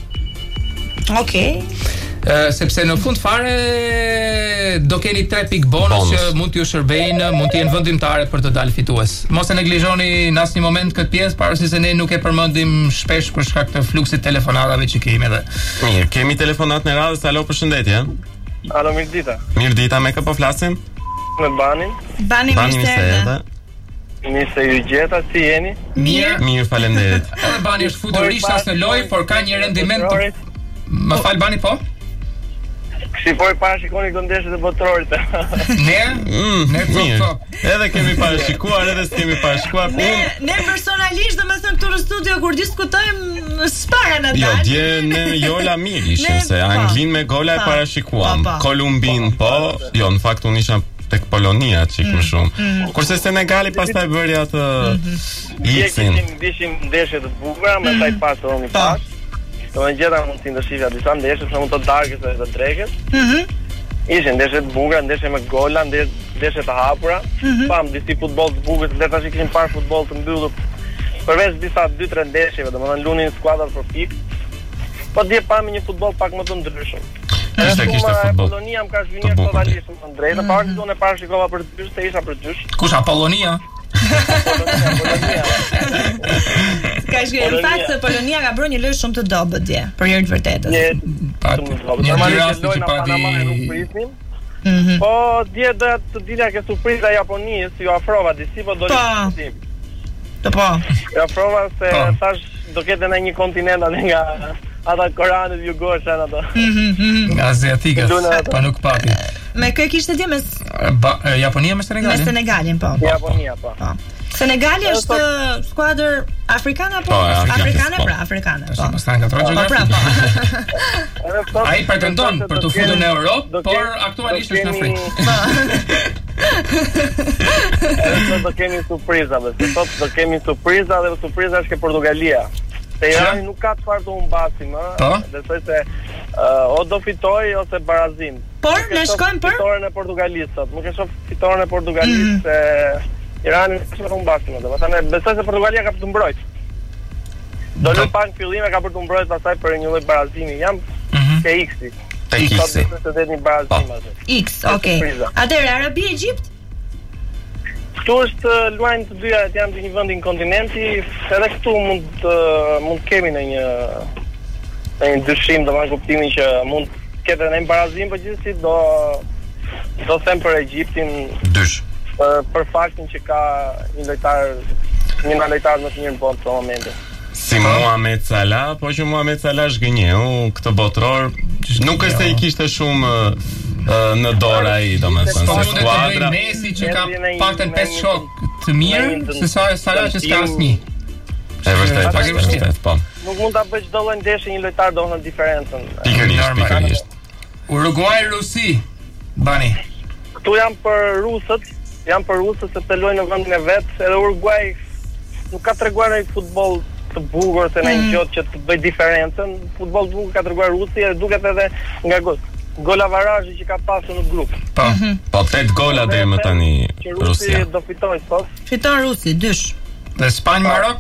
Okej. Sepse në fund fare do keni 3 pikë bonus që mund t'ju shërbejnë, mund t'jenë vendimtare për të dalë fitues. Mos e neglizhoni në asnjë moment këtë pjesë, pavarësisht se ne nuk e përmendim shpesh për shkak të fluksit telefonatave që kemi edhe. Mirë, kemi telefonat në radhë. Alo, përshëndetje. Alo, mirëdita. Mirëdita, me kë po flasim? Me Banin. Bani mirë. Nëse ju gjeta, si jeni? Mirë, faleminderit. Edhe Bani është futurisht as në lojë, por ka një rendiment Më fal Bani, po? Si po i parashikoni këto ndeshjet e botrorit. Ne edhe kemi parashikuar, edhe s'kemi parashikuar. Ne personalisht, domethënë këtu në studio kur diskutojmë s'para na dalë. Jo, dje ne Jola mirë ishim se Anglinë me gola e parashikuam. Kolumbin po, jo, në fakt unë isha tek Polonia çik më shumë. Kurse Senegali pastaj bëri atë X-in. Dishim ndeshje të bukura, me sa i pasur unë pas. Do të gjeta mund të ndeshja disa ndeshje, për shembull të darkës dhe të drekës. Ishin ndeshje të bukura, ndeshje me gola, ndeshje të hapura. Pam disi futboll të bukur, dhe tash kishim parë futboll të mbyllur. Përveç disa 2-3 ndeshjeve, domethënë lunin skuadrat për pikë. Po dje pam një futboll pak më të ndryshëm. Kishte futboll. Polonia më ka zhvinier totalisht në drejtë, pak unë e parashikova për dysh, se isha për dysh. Kush Polonia? Polonia. Ka shkruar fakt se Polonia ka bërë një lojë shumë të dobët dje, për hir të vërtetës. Normalisht lojë pa Panama nuk prisnim. Po dje do të dilja ke surpriza e Japonisë, ju afrova disi, po do të Po. Ju afrova se thash do ketë në një kontinent atë nga ata Koranit Jugoshan ato. Aziatikët, pa nuk pati. Me kë kishte dje mes Japonia me Senegalin? Me Senegalin, po. Japonia, po. Senegali është skuadër afrikane apo afrikane, pra, afrikane. Po. Mos tani gatroj gjeografi. Ai pretendon për të futur në Europë, por aktualisht është në Afrikë. Do kemi surpriza, sot do kemi surpriza dhe surpriza është ke Portugalia. Se Irani nuk ka çfarë të humbasim, besoj se o do fitoj ose barazim. Por ne shkojmë për fitoren e Portugalisë sot. Nuk e shoh fitoren e Portugalisë se Irani nuk ka humbasim, domethënë besoj se Portugalia ka për të mbrojt. Do lë pak fillim e ka për të mbrojt pastaj për një lloj barazimi. Jam ke X-i. X-i. X, okay. Atëherë Arabi Egjipt? Këtu është luajnë të dyja, janë të një vendi në kontinenti, edhe këtu mund kemi në një dyshim, do marrë kuptimin që mund ketë në një barazim, për gjithësi do them për Egjiptin dysh. Për faktin që ka një lojtar më të mirë në botë në momentin. Si Mohamed Salah, po që Mohamed Salah është gënjeu, këtë botror, nuk është se I kishte shumë në dorë ai, domethënë se skuadra Messi që ka paktën 5 shok të mirë, se Salah që s'ka asnjë. Është vërtet, po. Nuk mund ta bëj çdo lloj ndeshje një lojtar domethënë diferencën. Pikërisht. Uruguay Rusi, bani. Këtu jam për rusët sepse luajnë në vendin e vet, edhe Uruguay nuk ka treguar ai futboll të bukur se në një gjot që të bëj diferencën. Futboll të bukur ka treguar Rusi edhe duket edhe nga golavarazhi që ka pasur në grup. Po, 8 gola deri më tani Rusia. Do fitoj sot. Fiton Rusi, dysh. Dhe Spanjë Marok?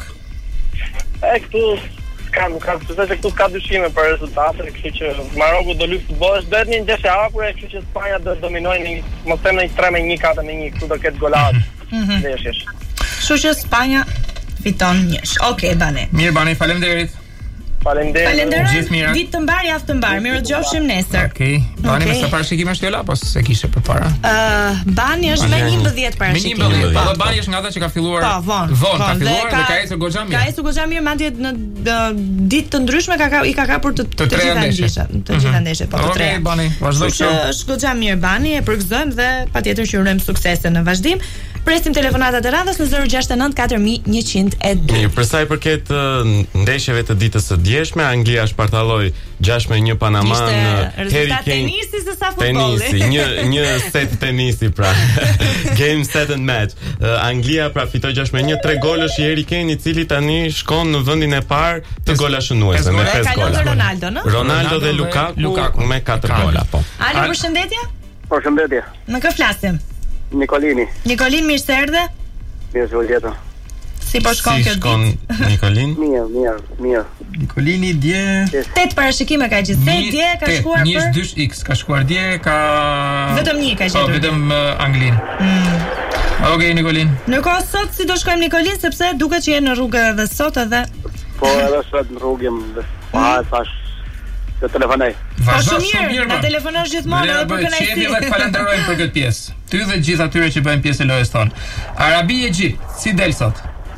Këtu këtu ka dyshime për rezultate, kështu që Maroku do luajë futboll, bëhet një ndeshje e hapur, kështu që Spanja do dominojë mos them në 3-1, 4-1, këtu do ketë golat ndeshjesh. Kështu që Spanja fiton 1. Okej, bane. Mirë bane, faleminderit. Faleminderit. Ditë të mbar, javë të mbar. Mirëdëgjofshim nesër. Okej. Bani me sa parashikime është jola apo se kishe përpara? Bani është me 11 parashikime. Me 11. Po Bani është nga ata që ka filluar. Von ka filluar dhe ka ecur goxha mirë. Ka ecur goxha mirë, madje në ditë të ndryshme i ka kapur të gjitha ndeshjet. Të gjitha ndeshjet, po të tre. Okej, Bani, vazhdo kështu. Është goxha mirë Bani, e përgëzojmë dhe patjetër që urojmë suksese në vazhdim. Presim telefonatat e radhës në 069 4102. Mirë, për sa I përket ndeshjeve të ditës së djeshme, Anglia shpartalloi 6-1 Panaman në Harry Kane. Tenisi se sa futbolli. Një set tenisi pra. Game set and match. Anglia pra fitoi 6-1, 3 golësh I Harry Kane I cili tani shkon në vendin e parë të gola shënuese me 5 gola. Ronaldo dhe Lukaku me 4 gola, po. Ali, përshëndetje? Përshëndetje. Në kë flasim? Nikolin, mirë se erdhe. Mirë se vjen. Si po shkon kjo ditë? Nikolin? Mirë. Nikolini dje 8 parashikime ka gjithë. Dje ka shkuar për 1-2x, ka shkuar dje, ka vetëm 1 ka gjetur. Vetëm Anglin. Okej, Nikolin. Ndërkohë sot si do shkojmë Nikolin sepse duket që je në rrugë edhe sot edhe. Po, edhe sot në rrugë jam. Tash të telefonoj. Vazhdo shumë mirë, na telefonosh gjithmonë edhe për kënaqësi. Çefi dhe falenderojmë për këtë pjesë. Ty dhe gjithë atyre që bëjnë pjesë e lojës tonë. Arabi Egjipt, si del sot?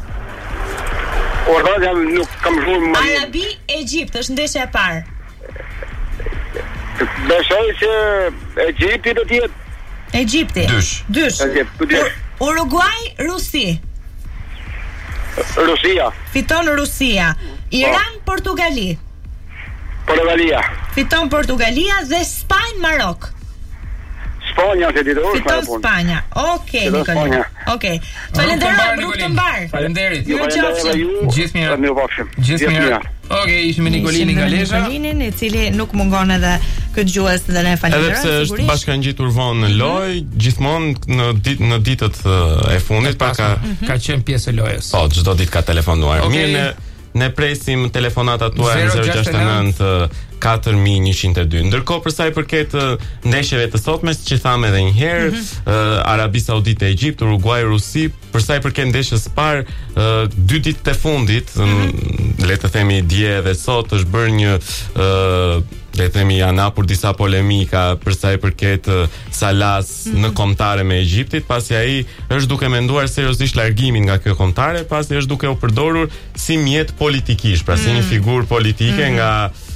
Nuk kam shumë më. Arabi Egjipt është ndeshja e parë. Besoj që Egjipti do të jetë. Egjipti. Dysh. Uruguay, Rusia. Fiton Rusia. Iran, Portugali. Fiton Portugalia dhe Spanjë Marok. Spanja që ditë orë. Fiton Spanja. Okej, Nikolin. Okej. Falenderoj, rrugë të mbar. Faleminderit. Gjithë mirë. Okej, ishim me Nikolinin nga Lezhë. Nikolinin I cili nuk mungon edhe këtë gjuhës dhe ne falenderojmë. Edhe pse është bashkangjitur vonë në lojë, gjithmonë në ditët e fundit ka qenë pjesë e lojës. Po, çdo ditë ka telefonuar. Mirë, ne presim telefonatat tuaja 069 4102. Ndërkohë për sa I përket ndeshjeve të sotme, siç thamë edhe një herë, Arabi Saudite Egjipt, Uruguay Rusi, për sa I përket ndeshjes së parë, 2 ditët e fundit, le të themi dje dhe sot është bërë një le të themi janë hapur disa polemika për sa I përket Salas në kombëtare me Egjiptit, pasi ai është duke menduar seriozisht largimin nga kjo kombëtare, pasi është duke u përdorur si mjet politikisht, pra si një figurë politike nga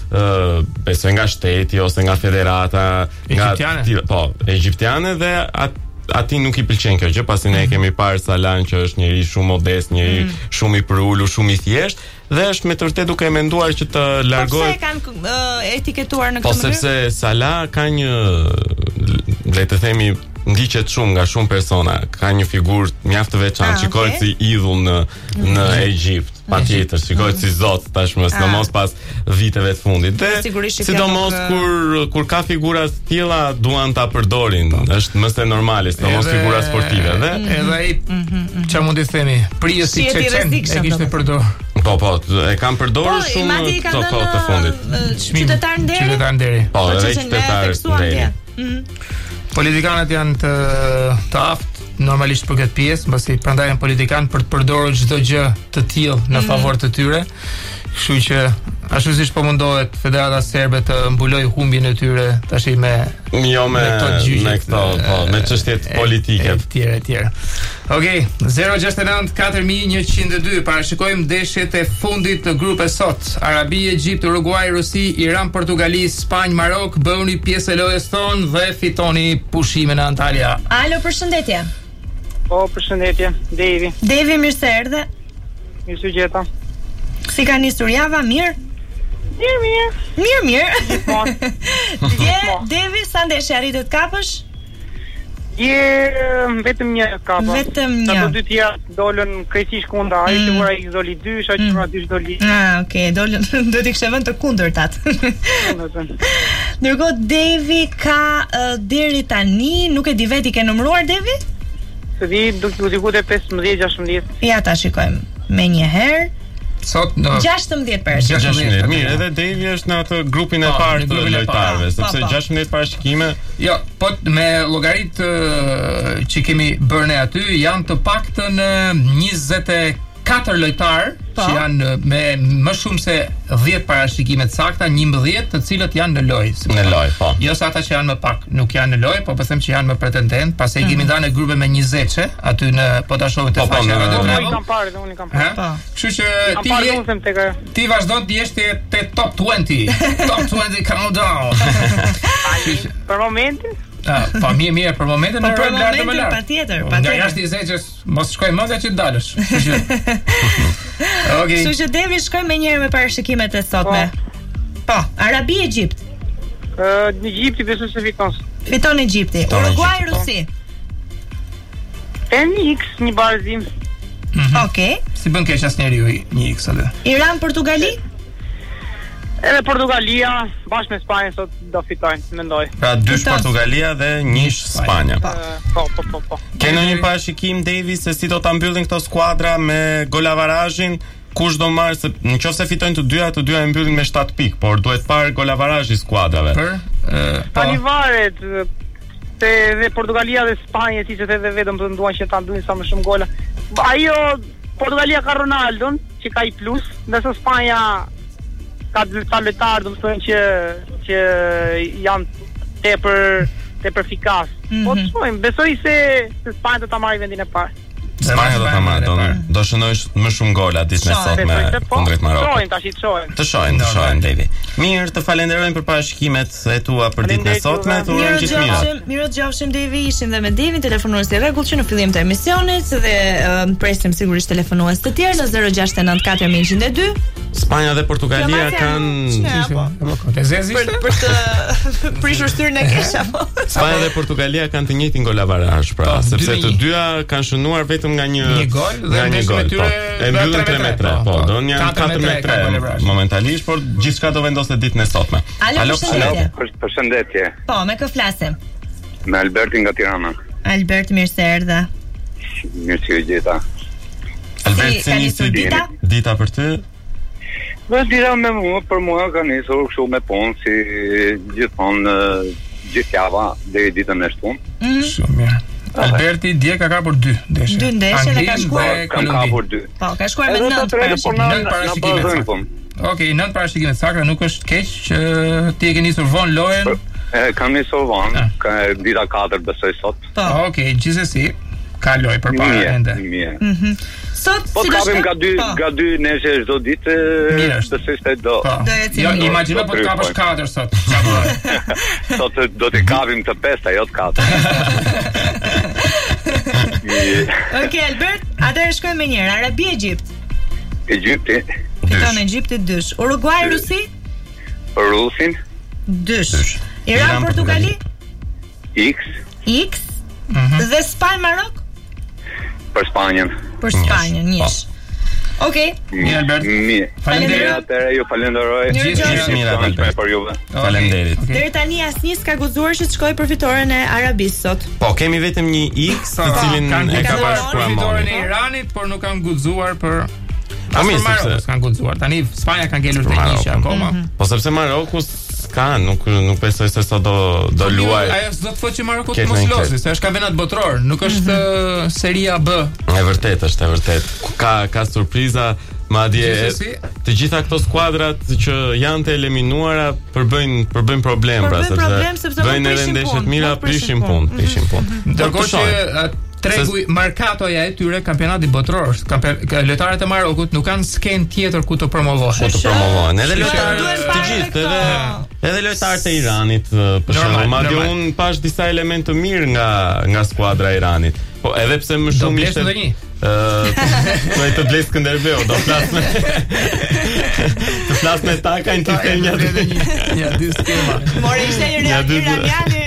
besoj nga shteti ose nga federata, egjiptiane dhe ati nuk i pëlqen kjo gjë, pasi ne kemi parë Salah që është njëri shumë modest, njëri shumë i përulur, shumë i thjesht, dhe është me të vërtetë duke menduar që të largohet. Po pse kanë etiketuar në këtë mënyrë? Po sepse Salah ka një, le të themi, ndiqet shumë nga shumë persona, ka një figurë mjaft të veçantë, shikohet si idhull në Egjipt. Patjetër, shikohet si zot tashmë, sidomos pas viteve të fundit. Dhe sidomos kur ka figura të tilla duan ta përdorin, është më se normale, sidomos figura sportive. Dhe edhe ai çfarë mundi të themi, prijesi çeçen e kishte përdor. Po, e kanë përdorur shumë këto kohë të fundit. Qytetar nderi. Po, edhe qytetar nderi. Politikanët janë të aftë normalisht për këtë pjesë, mbasi prandaj janë politikanë për të përdorur çdo gjë të tillë në favor të tyre. Kështu që ashtu siç po mundohet Federata Serbe të mbuloj humbjen e tyre tash me këto me çështjet politike etj. Okej, 069 4102 parashikojmë ndeshjet e fundit të grupit sot. Arabi, Egjipt, Uruguay, Rusi, Iran, Portugali, Spanjë, Marok, bëni pjesë e lojës tonë dhe fitoni pushime në Antalya. Alo, përshëndetje. Po, përshëndetje, Devi. Devi, mirë se erdhe. Mirë se gjeta. Si ka nisur java, mirë? Mirë. Devi, sa ndeshje arritet kapësh? Vetëm një kapa. Vetëm një. Ato dy tjera dolën krejtësisht kundra. Ai sigura i doli 2, shoqëra 2 doli. Okay, dolën do t'i kishte vënë të kundërtat. Ndërkohë Devi ka deri tani, nuk e di vetë, i ke numëruar Devi? Se di, duke diku te 15-16. Ja ta shikojmë me një herë. Sot në 16 parashikime. 16. Mirë, edhe Devi është në atë grupin e parë të lojtarëve, sepse 16 parashikime. Jo, po me llogarit që kemi bërë ne aty, janë të paktën 24 lojtarë që janë me më shumë se 10 parashikime të sakta, 11 të cilët janë në lojë. Në lojë, po. Jo sa ata që janë më pak nuk janë në lojë, po them që janë më pretendent, pasi kemi dhënë grupe me 20 aty në po ta shohim te faqja e Radio Travel. Unë kam parë. Kështu që ti vazhdon të jesh te top 20. Top 20 countdown. Për momentin po mirë për momentin në rrugë lartë më lart. Patjetër. Nga jashtë 20 mos shkoj më nga që dalësh. Okej. Kështu që Devi shkoj më njëherë me parashikimet e sotme. Po, Arabi, Egjipt. Egjipti besoj se fiton. Fiton Egjipti. Uruguay, Rusi. Një X, një barazim. Okej. Si bën keq asnjëriu një X atë. Iran, Portugali. Edhe Portugalia bashkë me Spanjën sot do fitojnë, mendoj. Pra 2 Portugalia dhe 1 Spanja. Po. Keni një parashikim Devi se si do ta mbyllin këto skuadra me golavarazhin? Kush do marrë, se nëse fitojnë të dyja e mbyllin me 7 pikë, por duhet parë golavarazhi skuadrave. Tani varet se dhe Portugalia dhe Spanja, siç e the vetëm do duan që ta mbyllin sa më shumë gola. Ajo Portugalia ka Ronaldon, që ka i plus, ndërsa Spanja ka lojtarë, do të thonë që janë tepër efikas. Po çojmë, besoj se Spanja do ta marrë vendin e parë. Spanja do ta marrë, do shënojsh më shumë gola ditën e sotme kundrejt Marokut. Të shohim Devi. Mirë, të falenderojmë për parashikimet e tua për ditën e sotme. Të urojmë gjithë mirë. Mirë dëgjofshim Devi, ishim dhe me Devin, telefonues i rregullt që në fillim të emisionit dhe presim sigurisht telefonues të tjerë në 069 4102. Spanja dhe Portugalia kanë për të prishur shtyrën e keq apo? Spanja dhe Portugalia kanë të njëjtin golabarazh, pra, sepse të dyja kanë shënuar vetëm nga një gol dhe një gol. E mbyllën 3-3. Po, do janë 4-3 momentalisht, por gjithçka do vendoset ditën e sotme. Alo, përshëndetje. Po, me kë flasim? Me Albertin nga Tirana. Albert, mirë se erdhe. Mirë se gjeta. Albert, si nisi dita për ty? Në dira me mua, për mua ka nisur kështu me punë, si gjithmonë gjithë java deri ditën e shtunë. Shumë mirë. Alberti dje ka kapur 2 ndeshje. 2 ndeshje dhe ka shkuar. Ka kapur 2. Po, ka shkuar me 9 parashikime. Okej, 9 parashikime sakta, nuk është keq që ti e ke nisur vonë lojën. Kam nisur vonë, ka dita 4 besoj sot. Okej, gjithsesi ka lojë përpara ende. Sot po si do kapim shkon? ka dy neshe çdo ditë. Besoj se do. Jo, imagjino po të kapësh 4 sot. Sot do të kapim të 5, jo të 4. Okej, Albert, atëherë shkojmë me njëherë. Arabi, Egjipt. Egjipti. Fiton Egjipti 2. Uruguay, Rusi? Rusin. 2. Iran, Portugali? X. Dhe Spanjë, Marok? Për Spanjën. Për Spanjën, njësh. Okej. Mirë, Albert. Faleminderit. Atëherë ju falenderoj. Gjithë mirë për juve. Faleminderit. Deri tani asnjë s'ka guxuar që të shkojë për fitoren e Arabisë sot. Po, kemi vetëm një X, të cilin e ka bashkuar fitoren e Iranit, por nuk kanë guxuar për Marokos kanë guxuar. Tani Spanja kanë ngelur te njëshi akoma. Po sepse Maroku s'ka, nuk besoj se sot do luaj. Ajo s'do të thotë që Maroku të mos lozi, se është kampionat botror, nuk është Seria B. E vërtet është, e vërtet. Ka surpriza, madje të gjitha këto skuadrat që janë të eliminuara përbëjnë problem, pra sepse bëjnë edhe ndeshje të mira, prishin punë. Ndërkohë që tregu markatoja e tyre kampionati botror, lojtarët e Marokut nuk kanë sken tjetër ku të promovohen. Edhe lojtarët të gjithë, edhe lojtarët e Iranit, për shembull, madje unë pash disa elementë të mirë nga skuadra e Iranit. Po edhe pse më shumë ishte po e të bles Skënderbeu, do flas me Takajn ti ke një dy skema. More ishte një iraniani.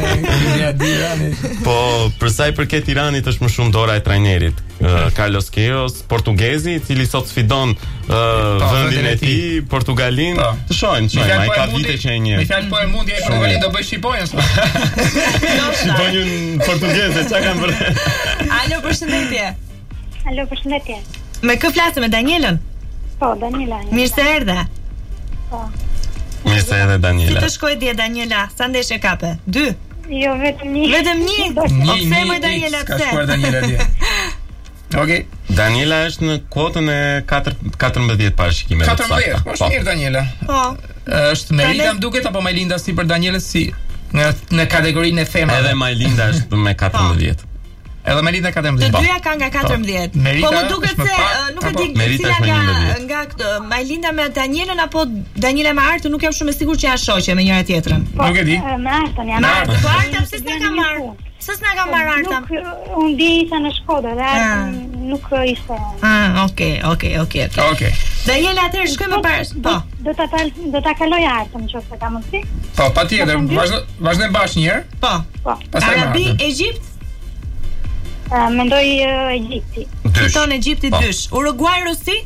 Po për sa i përket Iranit është më shumë dora e trajnerit Carlos Queiroz, portugezi, i cili sot sfidon vendin e tij, Portugalin. Të shohim, ai ka vite që e njeh. Me fjalë po e mundi ai Portugalin do bëj shqiponjën sot. Shqiponjën portugeze, çka kanë bërë? Alo, përshëndetje. Alo, përshëndetje. Me kë flasëm, me Danielën? Po, Daniela. Mirë se erdhe. Po. Mirë se erdhe Daniela. Si të shkoj dje Daniela? Sa ndeshje kape? 2? Jo, vetëm një. Vetëm një? Pse më Daniela, pse? Ka shkuar Daniela dje. Okej. Daniela është në kuotën e 14 parashikimeve. 14, po është mirë Daniela. Po. Është Melinda më duket apo Majlinda si për Danielën si në kategorinë e femrave? Edhe Majlinda është me 14. Edhe Merita 14. Të dyja kanë nga 14. Po më duket se nuk e di cila nga këto, Majlinda me Danielën apo Daniela me Artën, nuk jam shumë e sigurt që janë shoqe me njëra tjetrën. Nuk e di. Me Artën jam. Po Arta pse s'na ka marr? Pse s'na ka marr Arta? Unë di isha në Shkodër, dhe nuk ishte. Okej. Daniela, atëherë shkojmë më parë. Po. Do ta kaloj Artën nëse ka mundësi. Po, patjetër. Vazhdojmë bashkë një herë. Po. Arabi, Egjipt. Mendoj Egjipti. Fiton Egjipti 2. Uruguay, Rusi?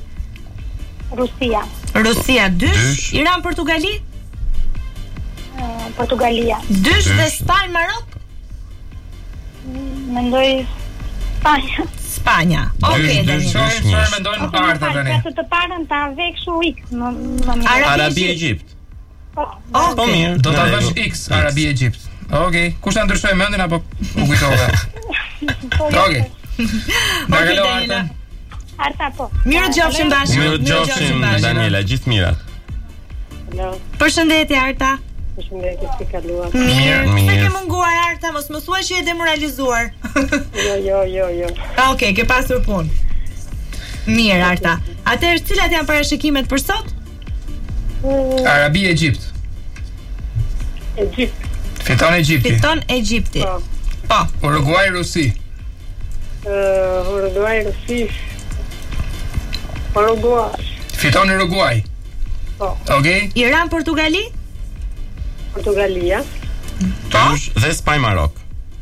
Rusia 2. Iran, Portugali? Portugalia 2 dhe Spanjë, Marok? Mendoj Spanja. Okej, Daniela. Çfarë mendojnë Arta tani? Të parën ta vek shu X. Arabi, Egjipt. Po mirë. Do ta vësh X Arabi, Egjipt. Okej, kush ta ndryshoi mendin apo u kujtove? Okej. Nagalo Arta po. Mirë dëgjofshim bashkë. Mirë dëgjofshim Daniela, gjithë mirat. Përshëndetje Arta. Përshëndetje, si kaluar? Mirë. Pse ke munguar Arta? Mos më thuaj që je demoralizuar. Jo. Okej, ke pasur punë. Mirë Arta. Atëherë cilat janë parashikimet për sot? Arabi, Egjipt. Fiton Egjipti. Po. Uruguay, Rusi. Fiton Uruguay. Po. Okej. Iran, Portugali? Portugalia. Dhe Spanjë, Marok.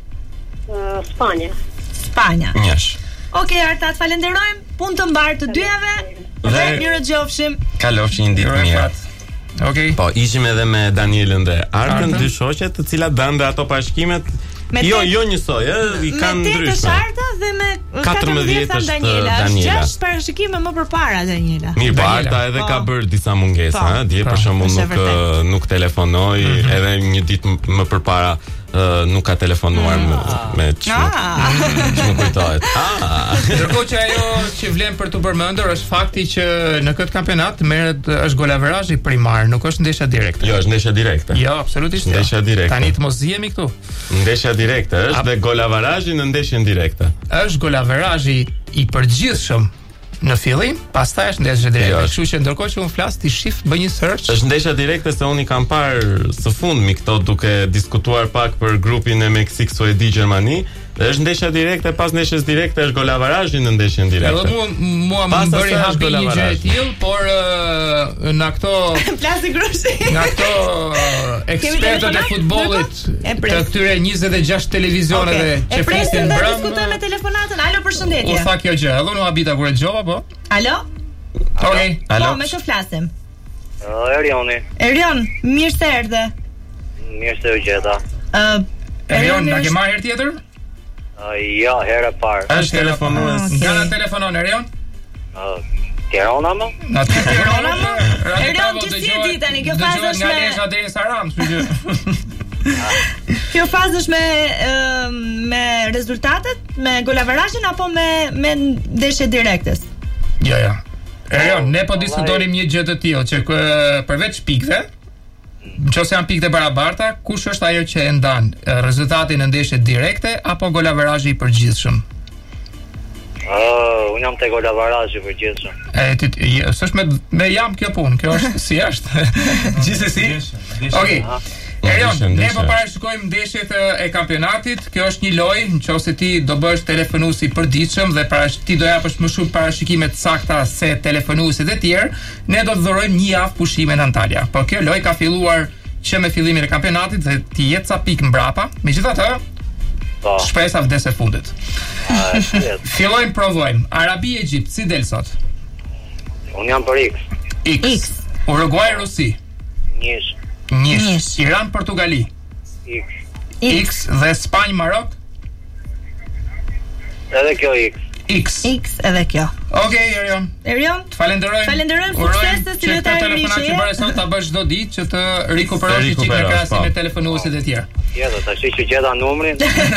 Spanja. Njesh. Okej, Arta, të falenderojmë. Punë të mbarë të dyjave. Dhe mirë dëgjofshim. Kalofshi një ditë mirë. Okej. Po, ishim edhe me Danielën dhe Artën, dy shoqe të cilat bënë ato parashikimet. Jo njësoj, i kanë ndryshme. Me 8 është Arta dhe me 14 është Daniela. Është 6 parashikime më përpara Daniela. Mirë, po Arta edhe ka bërë disa mungesa, dje për shembull nuk telefonoi, edhe një ditë më përpara nuk ka telefonuar me që më kujtohet. Ndërkohë që ajo që vlen për të përmendur është fakti që në këtë kampionat merret është golaverazhi primar, nuk është ndeshja direkte. Jo, është ndeshja direkte. Jo, absolutisht. Ndeshja direkte. Tani të mos zihemi këtu. Ndeshja direkte është dhe golaverazhi në ndeshjen direkte. Është golaverazhi i përgjithshëm në fillim, pastaj është ndeshje direkte. Kështu që ndërkohë që un flas ti shif bëj një search. Është ndeshja direkte se unë i kam parë së fundmi këto duke diskutuar pak për grupin e Meksik, Suedi, Gjermani. Dhe është ndeshja direkte, pas ndeshjes direkte është golavarazhi në ndeshjen direkte. Edhe mua më bëri hapi një gjë e tillë, por në ato plasi groshi. Në ato ekspertët e futbollit të këtyre 26 televizioneve që flisin brëm. Ne diskutojmë me telefonatën. Alo, përshëndetje. U tha kjo gjë, edhe unë habita kur e dëgjova, po. Alo? Okej. Po, me të flasim. Erioni. Erion, mirë se erdhe. Mirë se u gjeta. Erion, na ke marrë herë tjetër? Ja, herë e parë. Është telefonues. Nga na telefonon Erion? Tirana më? Na Tirana më? Erion, ti si e di tani, kjo fazë është nga Lesha deri në Saram, kështu që. Kjo fazë është me rezultatet, me golavarazhin apo me ndeshje direktes? Ja. Erion, ne po diskutonim një gjë të tillë që përveç pikëve, nëse janë pikë të barabarta, kush është ajo që e ndan rezultatin në ndeshje direkte apo golaverazhi i përgjithshëm? Unë jam te golaverazhi i përgjithshëm. S'është me jam kjo punë, kjo është si është. Gjithsesi. Okej. Erion, ne po parashikojmë ndeshjet e kampionatit. Kjo është një lojë, nëse ti do bësh telefonues i përditshëm dhe ti do japësh më shumë parashikime të sakta se telefonuesit e tjerë, ne do të dhurojmë një javë pushime në Antalya. Po kjo lojë ka filluar që me fillimin e kampionatit dhe ti jep ca pikë mbrapa. Megjithatë, shpresa vdes e fundit. Fillojmë, provojmë. Arabi, Egjipt, si del sot? Unë jam për X. Uruguay, Rusi. Njësh. Iran, Portugali. X dhe Spanjë, Marok. Edhe kjo X edhe kjo. Okej, Erion. Falenderojmë suksese si lojtari i që bëre sot ta bësh çdo ditë që të rikuperosh çik në krahasim me telefonuesit e tjerë. Ja, do tash që gjeta numrin.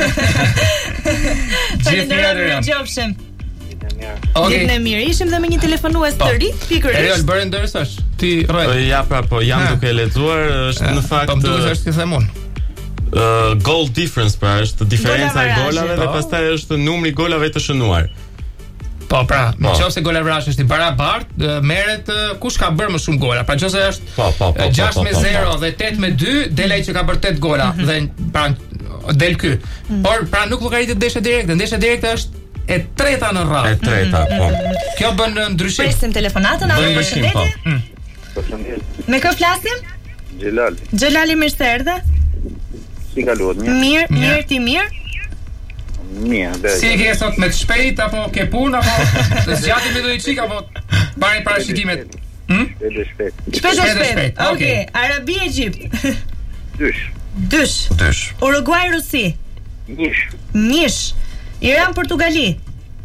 Falenderojmë, gjofshim. Okej. Ne mirë, ishim dhe me një telefonues të ri, pikërisht. Erion, bëre ndërsash. Ti rroj. Ja, po jam duke lexuar, është në fakt. Po duhet është ti them unë. Goal difference, pra është diferenca e golave dhe pastaj është numri i golave të shënuar. Po pra, nëse golaverazhi është i barabartë, merret kush ka bërë më shumë gola. Pra nëse është 6-0 dhe 8-2, del ai që ka bërë 8 gola dhe pra del ky. Por pra nuk llogaritet ndeshja direkte. Ndeshja direkte është e treta në radhë. Po. Kjo bën ndryshim. Presim telefonatën, alo, përshëndetje. Përshëndetje. Me kë flasim? Xhelali, mirë se erdhe. Si kaluat? Mirë, ti mirë? Mirë. Si e ke sot me të shpejt apo ke punë apo të zgjatim edhe një çik apo bani parashikimet? Shpejt. Okej. Arabi, Egjipt. Dysh. Uruguay, Rusi. Njësh. Iran, Portugali.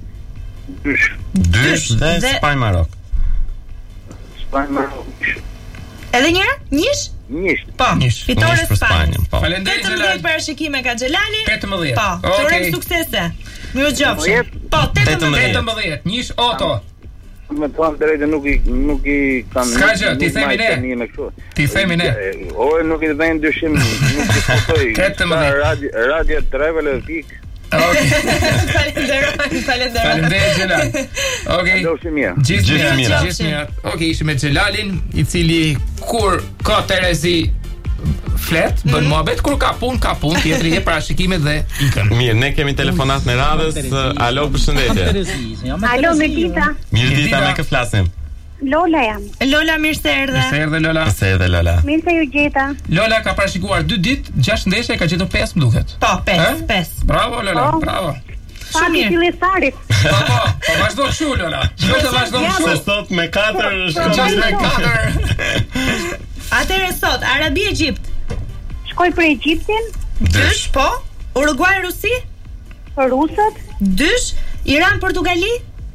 Dysh dhe Spanjë, Marok. Edhe një herë? Njësh? Po. Fitore Spanjë. Faleminderit Xhelal. 18 parashikim ka Xhelali. 18. Po. Urojmë suksese. Mirëgjofshim. Po, 18. Njësh Oto. Me të thënë drejtë nuk i kam. Ska gjë, ti themi ne. Nuk i vjen dyshim, nuk i kuptoj. Radio Travel Week. Faleminderit Xhelal. Okej. Gjithmirë. Okej, ishim me Xhelalin, i cili kur ka Terezi flet, bën muhabet, kur ka punë, tjetri e parashikimet dhe ikën. Mirë, ne kemi telefonat në radhës. Alo, përshëndetje. Alo, Mirëdita. Mirëdita, me kë flasim? Lola jam. Lola, mirë se erdhe. Mirë se erdhe Lola. Mirë se ju gjeta. Lola ka parashikuar 2 ditë, 6 ndeshje, ka gjetur 5 më duket. Po, 5. Bravo Lola, bravo. Shumë mirë. Fillesarit. Po, vazhdo kështu Lola. Vazhdo kështu. Se sot me 4 është me 4. Atëherë sot Arabi, Egjipt. Shkoj për Egjiptin. Dysh, po. Uruguay, Rusi. Rusët. Dysh. Iran, Portugali.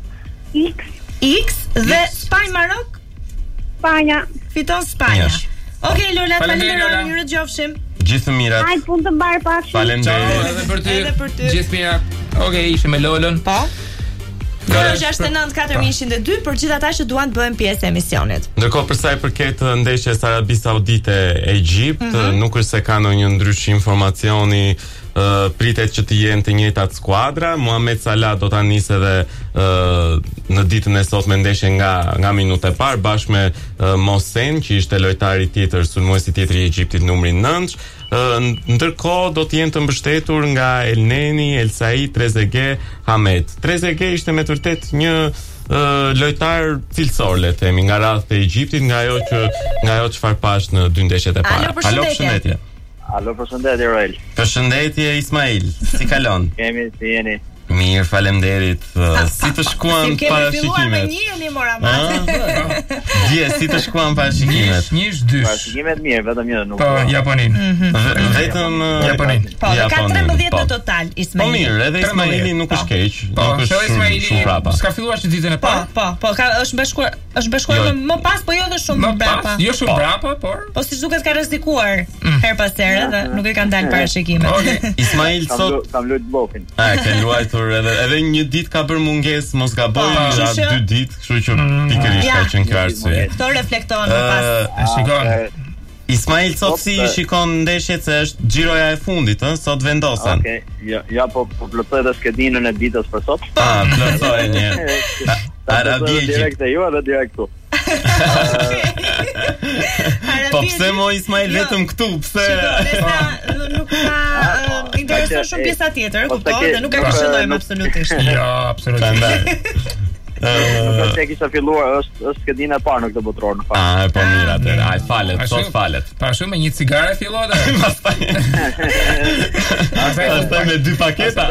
X dhe Spanjë, Marok. Spanja. Fiton Spanja. Okej, Lola, falenderoj, mirë gjofshim. Gjithë mirat. Hajde punë të mbarë pafshim. Faleminderit edhe për ty. Gjithë mirat. Okej, ishim me Lolën. Po. Kërë 69-4102 për gjithë ata që duan të bëhen pjesë e emisionit. Ndërkohë për sa i përket ndeshjes Arabi Saudite Egjipt, nuk është se ka ndonjë ndryshim informacioni pritet që të jenë të njëjtat skuadra. Mohamed Salah do ta nisë edhe në ditën e sotme ndeshje nga minuta e parë bashkë me Mohsen, që ishte lojtari tjetër, sulmuesi tjetër i Egjiptit numri 9. Ndërkohë do të jenë të mbështetur nga El Neni, El Said, Trezeguet, Hamed. Trezeguet ishte me të vërtet një lojtar cilësor, le të themi, nga radhët e Egjiptit, nga ajo çfarë pash në dy ndeshjet e para. Alo, përshëndetje. Alo, përshëndetje Roel. Përshëndetje Ismail. Si kalon? Kemi, si jeni? Mirë, faleminderit. Si të shkuan parashikimet? Si të shkuan parashikimet? Parashikimet mirë, vetëm një nuk. Po, Japonin. Vetëm Japonin. Po, ka 13 në total, Ismail. Po mirë, edhe Ismaili nuk është keq. Nuk është shumë prapa. S'ka filluar që ditën e parë. Po, është bashkuar më pas, po jo dhe shumë brapa. Jo shumë brapa, por po siç duket ka rrezikuar her pas here dhe nuk e kanë dalë parashikimet. Ismail sot kam luajtur bllofin. Ka luajtur edhe një ditë ka bërë mungesë, mos gaboj, 2 ditë, kështu që pikërisht ka qenë kjo arsye. Kto reflektohen më pas. Shikon. Ismail, sot si shikon ndeshjet, se është xhiroja e fundit, sot vendosen. Ja, po plotoj edhe skedinën e ditës për sot. Plotoj një. Arabi direkt e ju edhe direkt këtu. Po pse mo Ismail vetëm këtu? Pse? Nuk ka intereson shumë pjesa tjetër, kupton, dhe nuk e këshillojmë absolutisht. Jo, absolutisht. Nuk është e kisha filluar, është skedina e parë në këtë botror në fakt. Po mirë atëherë, ai falet, sot falet. Pa shumë me një cigare fillon atë. Pastaj me 2 paketa.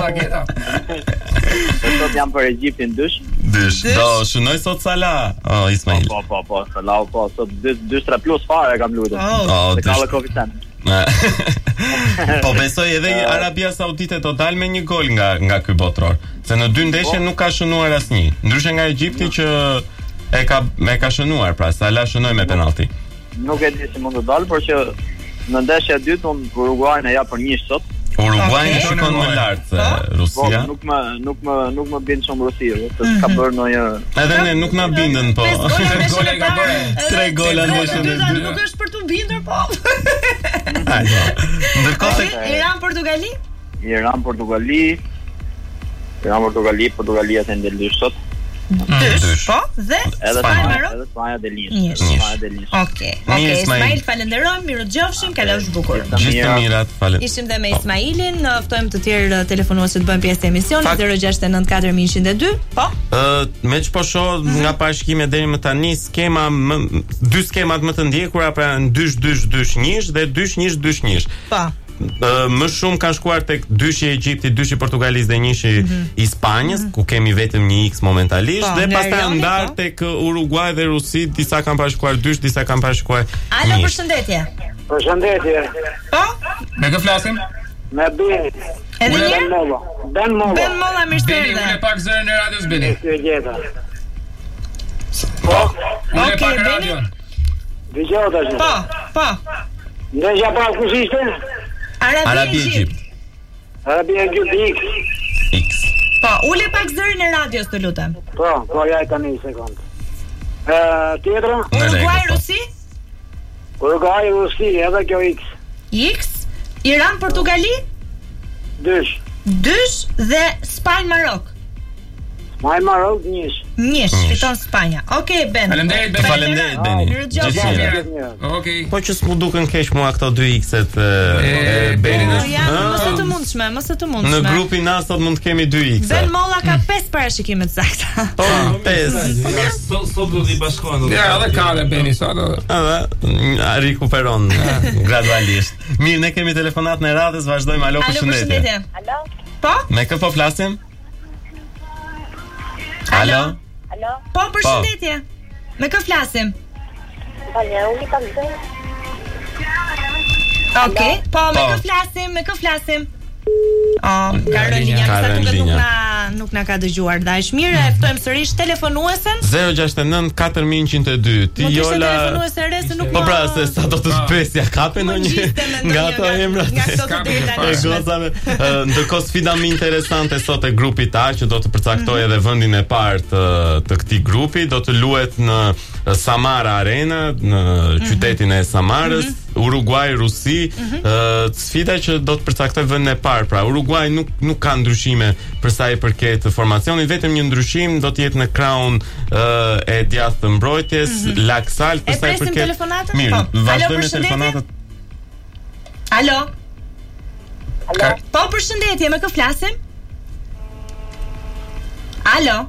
Sot jam për Egjiptin dysh. Do shënoj sot Salah. Ismail. Po, Salah sot 2-3 plus fare kam luajtur. Se ka lë koeficient. Po besoj edhe Arabia Saudite do dalë me 1 gol nga ky botror, se në 2 ndeshje nuk ka shënuar asnjë, ndryshe nga Egjipti që e ka shënuar, pra Salah shënoi me penalti. Nuk e di si mund të dalë, por që në ndeshja e dytë Uruguayn e jap për 1 sot. Uruguayn shikon më lart se Rusia. Nuk më bind shumë Rusia, se ka bërë ndonjë. Edhe ne nuk na bindën, po. 3 gola ndeshën e dytë. Nuk është për të bindur, po. Ndërkohë Iran-Portugali? Portugalia të ndëlysh sot. Po, dhe Spanja del Nish. Okej, Ismail, falenderojmë, mirëdëgjofshim, kalosh bukur. Gjithë të mirat, falet. Ishim dhe me Ismailin, ftojmë të tjerë telefonuesit të bëjmë pjesë të emisionit 0694 po. Me që po shoh nga parashikimet deri më tani, 2 skemat më të ndjekura, pra 2-2-2-1 dhe 2-1-2-1. Po. Më shumë kanë shkuar tek 2 i Egjiptit, 2 i Portugalisë dhe 1 i Spanjës, ku kemi vetëm një X momentalisht, dhe pastaj ndar tek Uruguay dhe Rusi, disa kanë parashikuar 2, disa kanë parashikuar 1. Alo, përshëndetje. Përshëndetje. Po? Me kë flasim? Me Beni. Edhe një? Ben Molla. Ben Molla, mirë se erdhe. Ule pak zërin e radios Beni. Po. Ule pak radion. Dëgjoj tash. Po. Ndeshja pa kush ishte? Arabi Egjipt. Arabi Egjipt X. Po, ule pak zërin e radios, të lutem. Po, ja tani një sekond. Tjetra? Uruguay, Rusi? Uruguay, Rusi, edhe kjo X. X? Iran, Portugali? 2 dhe Spanjë, Marok. Spanjë, Marok, 1. Fiton Spanja. Okej, Ben. Faleminderit Beni. Gjithë. Okej. Po që s'mu duken keq mua këto 2 X-et Beni. Mos e të mundshme. Në grupin A sot mund të kemi 2 X. Ben Molla ka 5 parashikime të sakta. Po, 5. Sot do t'i bashkohen. Ja, edhe ka dhe Beni sot. Edhe rikuperon gradualisht. Mirë, ne kemi telefonat në radhës, vazhdojmë. Alo, përshëndetje. Alo. Po? Me kë po flasim? Alo. Po, përshëndetje. Me kë flasim? Unë kam zënë. Okej, po, me kë flasim? Karolina nuk na ka dëgjuar. Dash mirë, e ftojmë sërish telefonuesen 069 4102. Ti Jola. Po pra, se sa do të shpresja kape në një nga ato emrat. Ndërkohë sfida më interesante sot e grupit A, që do të përcaktojë edhe vendin e parë të këtij grupi, do të luhet në Samara Arena, në qytetin e Samarës. Uruguay, Rusi, sfida që do të përcaktoj vendin e parë. Pra Uruguay nuk ka ndryshime për sa i përket formacionit, vetëm një ndryshim do të jetë në krahun e djathtë të mbrojtjes, Laksal për sa i përket. Mirë, vazhdojmë me telefonatët. Alo. Po, përshëndetje, me kë flasim? Alo.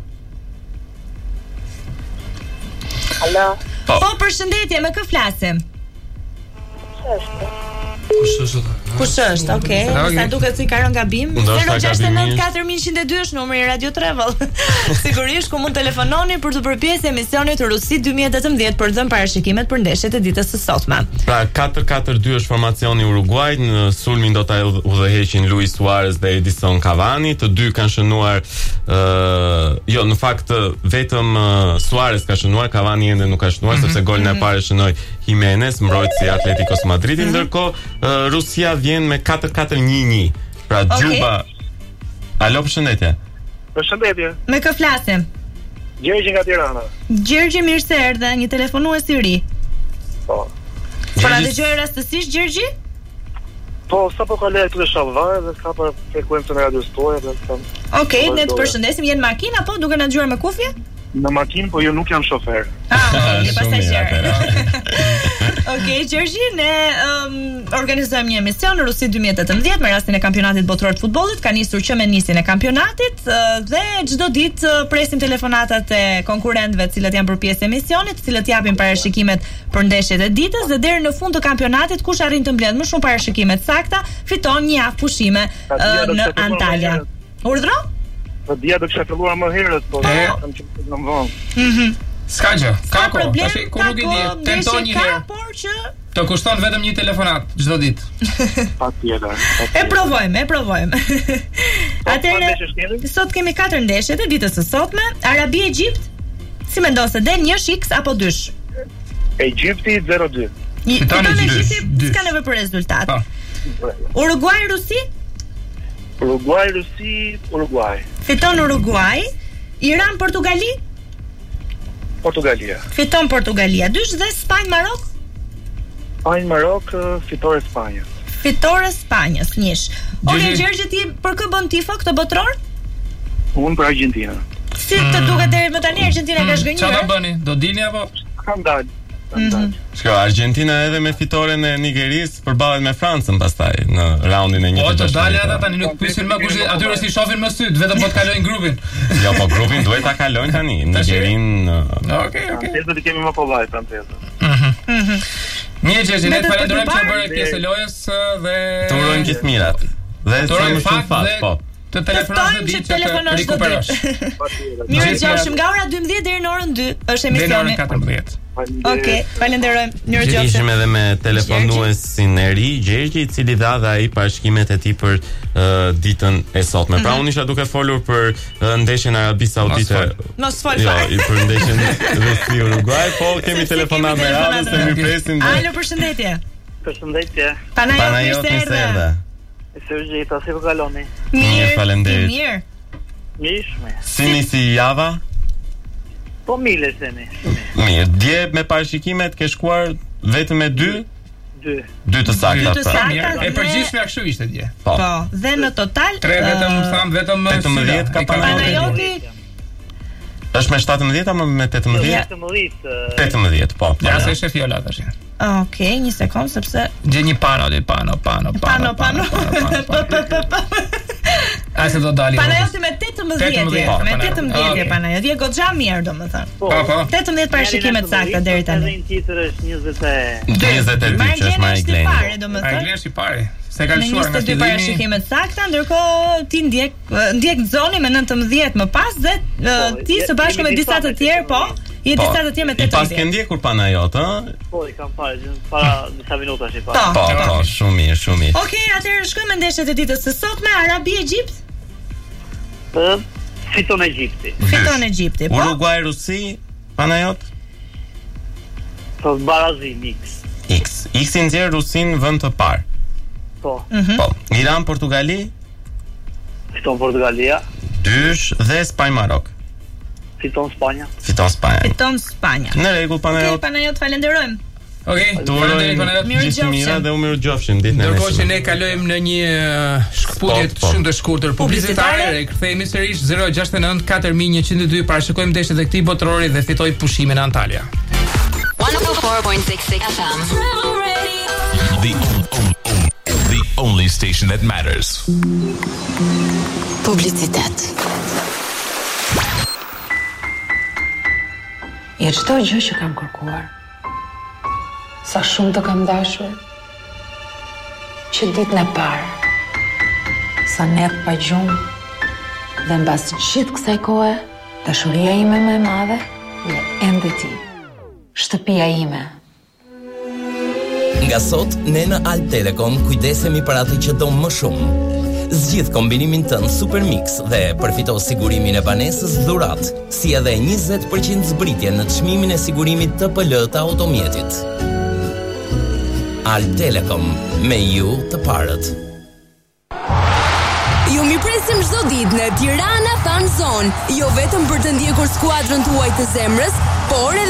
Po, përshëndetje, me kë flasim? Kush është? Okej. Sa duket si ka rënë gabim. 0694102 është numri i Radio Travel. Sigurisht ku mund telefononi për të përpjesë emisionit Rusi 2018 për të dhënë parashikimet për ndeshjet e ditës së sotme. Pra 4-4-2 është formacioni i Uruguayt, në sulmin do ta udhëheqin Luis Suarez dhe Edison Cavani, të dy kanë shënuar në fakt vetëm Suarez ka shënuar, Cavani ende nuk ka shënuar sepse golin e parë shënoi Jimenez, mbrojtësi i Atleticos Madridi, ndërkohë Rusia vjen me 4-4-1-1. Pra Gjuba. Alo, përshëndetje. Përshëndetje. Me kë flasim? Gjergji nga Tirana. Gjergji, mirë se erdhe, një telefonues i ri. Po. Po na dëgjoj rastësisht Gjergji? Po, sapo kaloj këtu në Shavvar dhe ka për frekuencën e radios tuaj dhe Okej, ne të përshëndesim, je në makinë apo duke na dëgjuar me kufje? Në makinë, po jo nuk jam shofer. Je pasagjer. Okej, Gjergji, ne organizojmë një emision në Rusi 2018 me rastin e kampionatit botëror të futbollit. Ka nisur që me nisjen e kampionatit dhe çdo ditë presim telefonatat e konkurrentëve të cilët janë përpjesë e emisionit, të cilët japin parashikimet për ndeshjet e ditës dhe deri në fund të kampionatit kush arrin të mbledh më shumë parashikime të sakta fiton një javë pushime në Antalya. Urdhro? Po dia do kisha filluar më herët, po kam qenë në vonë. S'ka gjë, ka kohë. Tash kur nuk e di, tenton një herë. Por që të kushton vetëm një telefonat çdo ditë. Patjetër. E provojmë. Atëherë sot kemi 4 ndeshje të ditës së sotme. Arabi Egjipt. Si mendon se del 1x apo 2? Egjipti 0-2. Fiton Egjipti, s'ka nevojë për rezultat. Uruguay Rusi? Uruguay. Fiton Uruguay. Iran Portugali? Portugalia. Fiton Portugalia. 2 dhe Spanjë Marok? Spanjë Marok, fitore Spanjës. Fitore Spanjës, njësh. Okej, Gjergji, ti për kë bën tifo këtë botror? Unë për Argentina. Si të duket deri më tani Argentina ka zgënjur? Çfarë do bëni? Do dilni apo? Kam dalë. Shko, Argentina edhe me fitoren e Nigeris përballet me Francën pastaj në raundin e 1/16. Po të dalë ata tani nuk pyesin më kush atyre si shohin më syt, vetëm po të kalojnë grupin. Jo, po grupin duhet ta kalojnë tani. Nigerin. Okej. Do të kemi më kollaj francezë. Mirë, Gjergji, ne falenderojmë që bëre pjesë e lojës dhe të urojmë gjithë mirat. Dhe të urojmë shumë fat, po. Të telefonosh çdo ditë të rikuperosh. Mirë, gjashëm nga ora 12 deri në orën 2 është emisioni. Deri në orën 14. Okej, falenderojmë. Mirëgjofshi. Ishim edhe me telefonuesin e ri, Gjergji, i cili dha dhe ai parashikimet e tij për ditën e sotme. Pra unë isha duke folur për ndeshjen Arabi Saudite. Mos fol fare. Jo, për ndeshjen Rusi Uruguay, po kemi telefonat me radhë se mi presin. Alo, përshëndetje. Përshëndetje. Panajot, mirë se erdhe. Sergjita, si po kaloni? Mirë, faleminderit. Mirë. Si nisi java? Po mile seni. Mirë, dje me parashikimet ke shkuar vetëm me 2? 2 të sakta. E përgjithshme kështu ishte dje. Po, dhe në total 3 vetëm 18 ka Panajoti. Është me 17 apo me 18? 18, po. Ja, se është fjola tash. Okej, një sekond sepse gje një pano. A se do dali. Panajoti me 18. Me 18 Panajoti. Je goxha mirë, domethënë. Po. 18 parashikime të sakta deri tani. Titër është 22. 22 që është Maiglen. Maiglen është i pari. Se ka lëshuar nga 22 parashikime të sakta, ndërkohë ti ndjek zoni me 19 më pas dhe ti së bashku me disa të tjerë, po. I disa të tjerë me 18. I pas ke ndjekur Panajot, ë? Po, i kam parë para disa minutash i parë. Po, shumë mirë. Okej, atëherë shkojmë në ndeshjet e ditës së sotme, Arabi Egjipt. Fiton Egjipti. Po. Uruguay Rusi, Panajot? Po barazim X. X-i nxjerr Rusin vend të parë. Po. Iran Portugali? Fiton Portugalia. 2 dhe Spanjë Marok. Fiton Spanja. Në rregull, Panajot. Okej, Panajot, falenderojmë. Okej, Gjithë mira dhe u mirëgjofshim ditën e nesër. Ndërkohë që ne kalojmë në një shkputje shumë të shkurtër publicitare, rikthehemi sërish 069 4102 parashikojmë ndeshjet e këtij botërori dhe fitoj pushimin në Antalya. 104.66 FM. The only station that matters. Publicitet. E çdo gjë që kam kërkuar. Sa shumë të kam dashur. Që ditën e parë. Sa net pa gjumë. Dhe mbas gjithë kësaj kohe, dashuria ime më e madhe dhe ende ti. Shtëpia ime. Nga sot, ne në Alt Telecom kujdesemi për atë që do më shumë. Zgjidh kombinimin tënd Supermix dhe përfito sigurimin e banesës dhurat, si edhe 20% zbritje në çmimin e sigurimit TPL të automjetit. Alt Telecom, me ju të parët. Ju mirpresim çdo ditë në Tirana Fan Zone, jo vetëm për të ndjekur skuadrën tuaj të zemrës, por edhe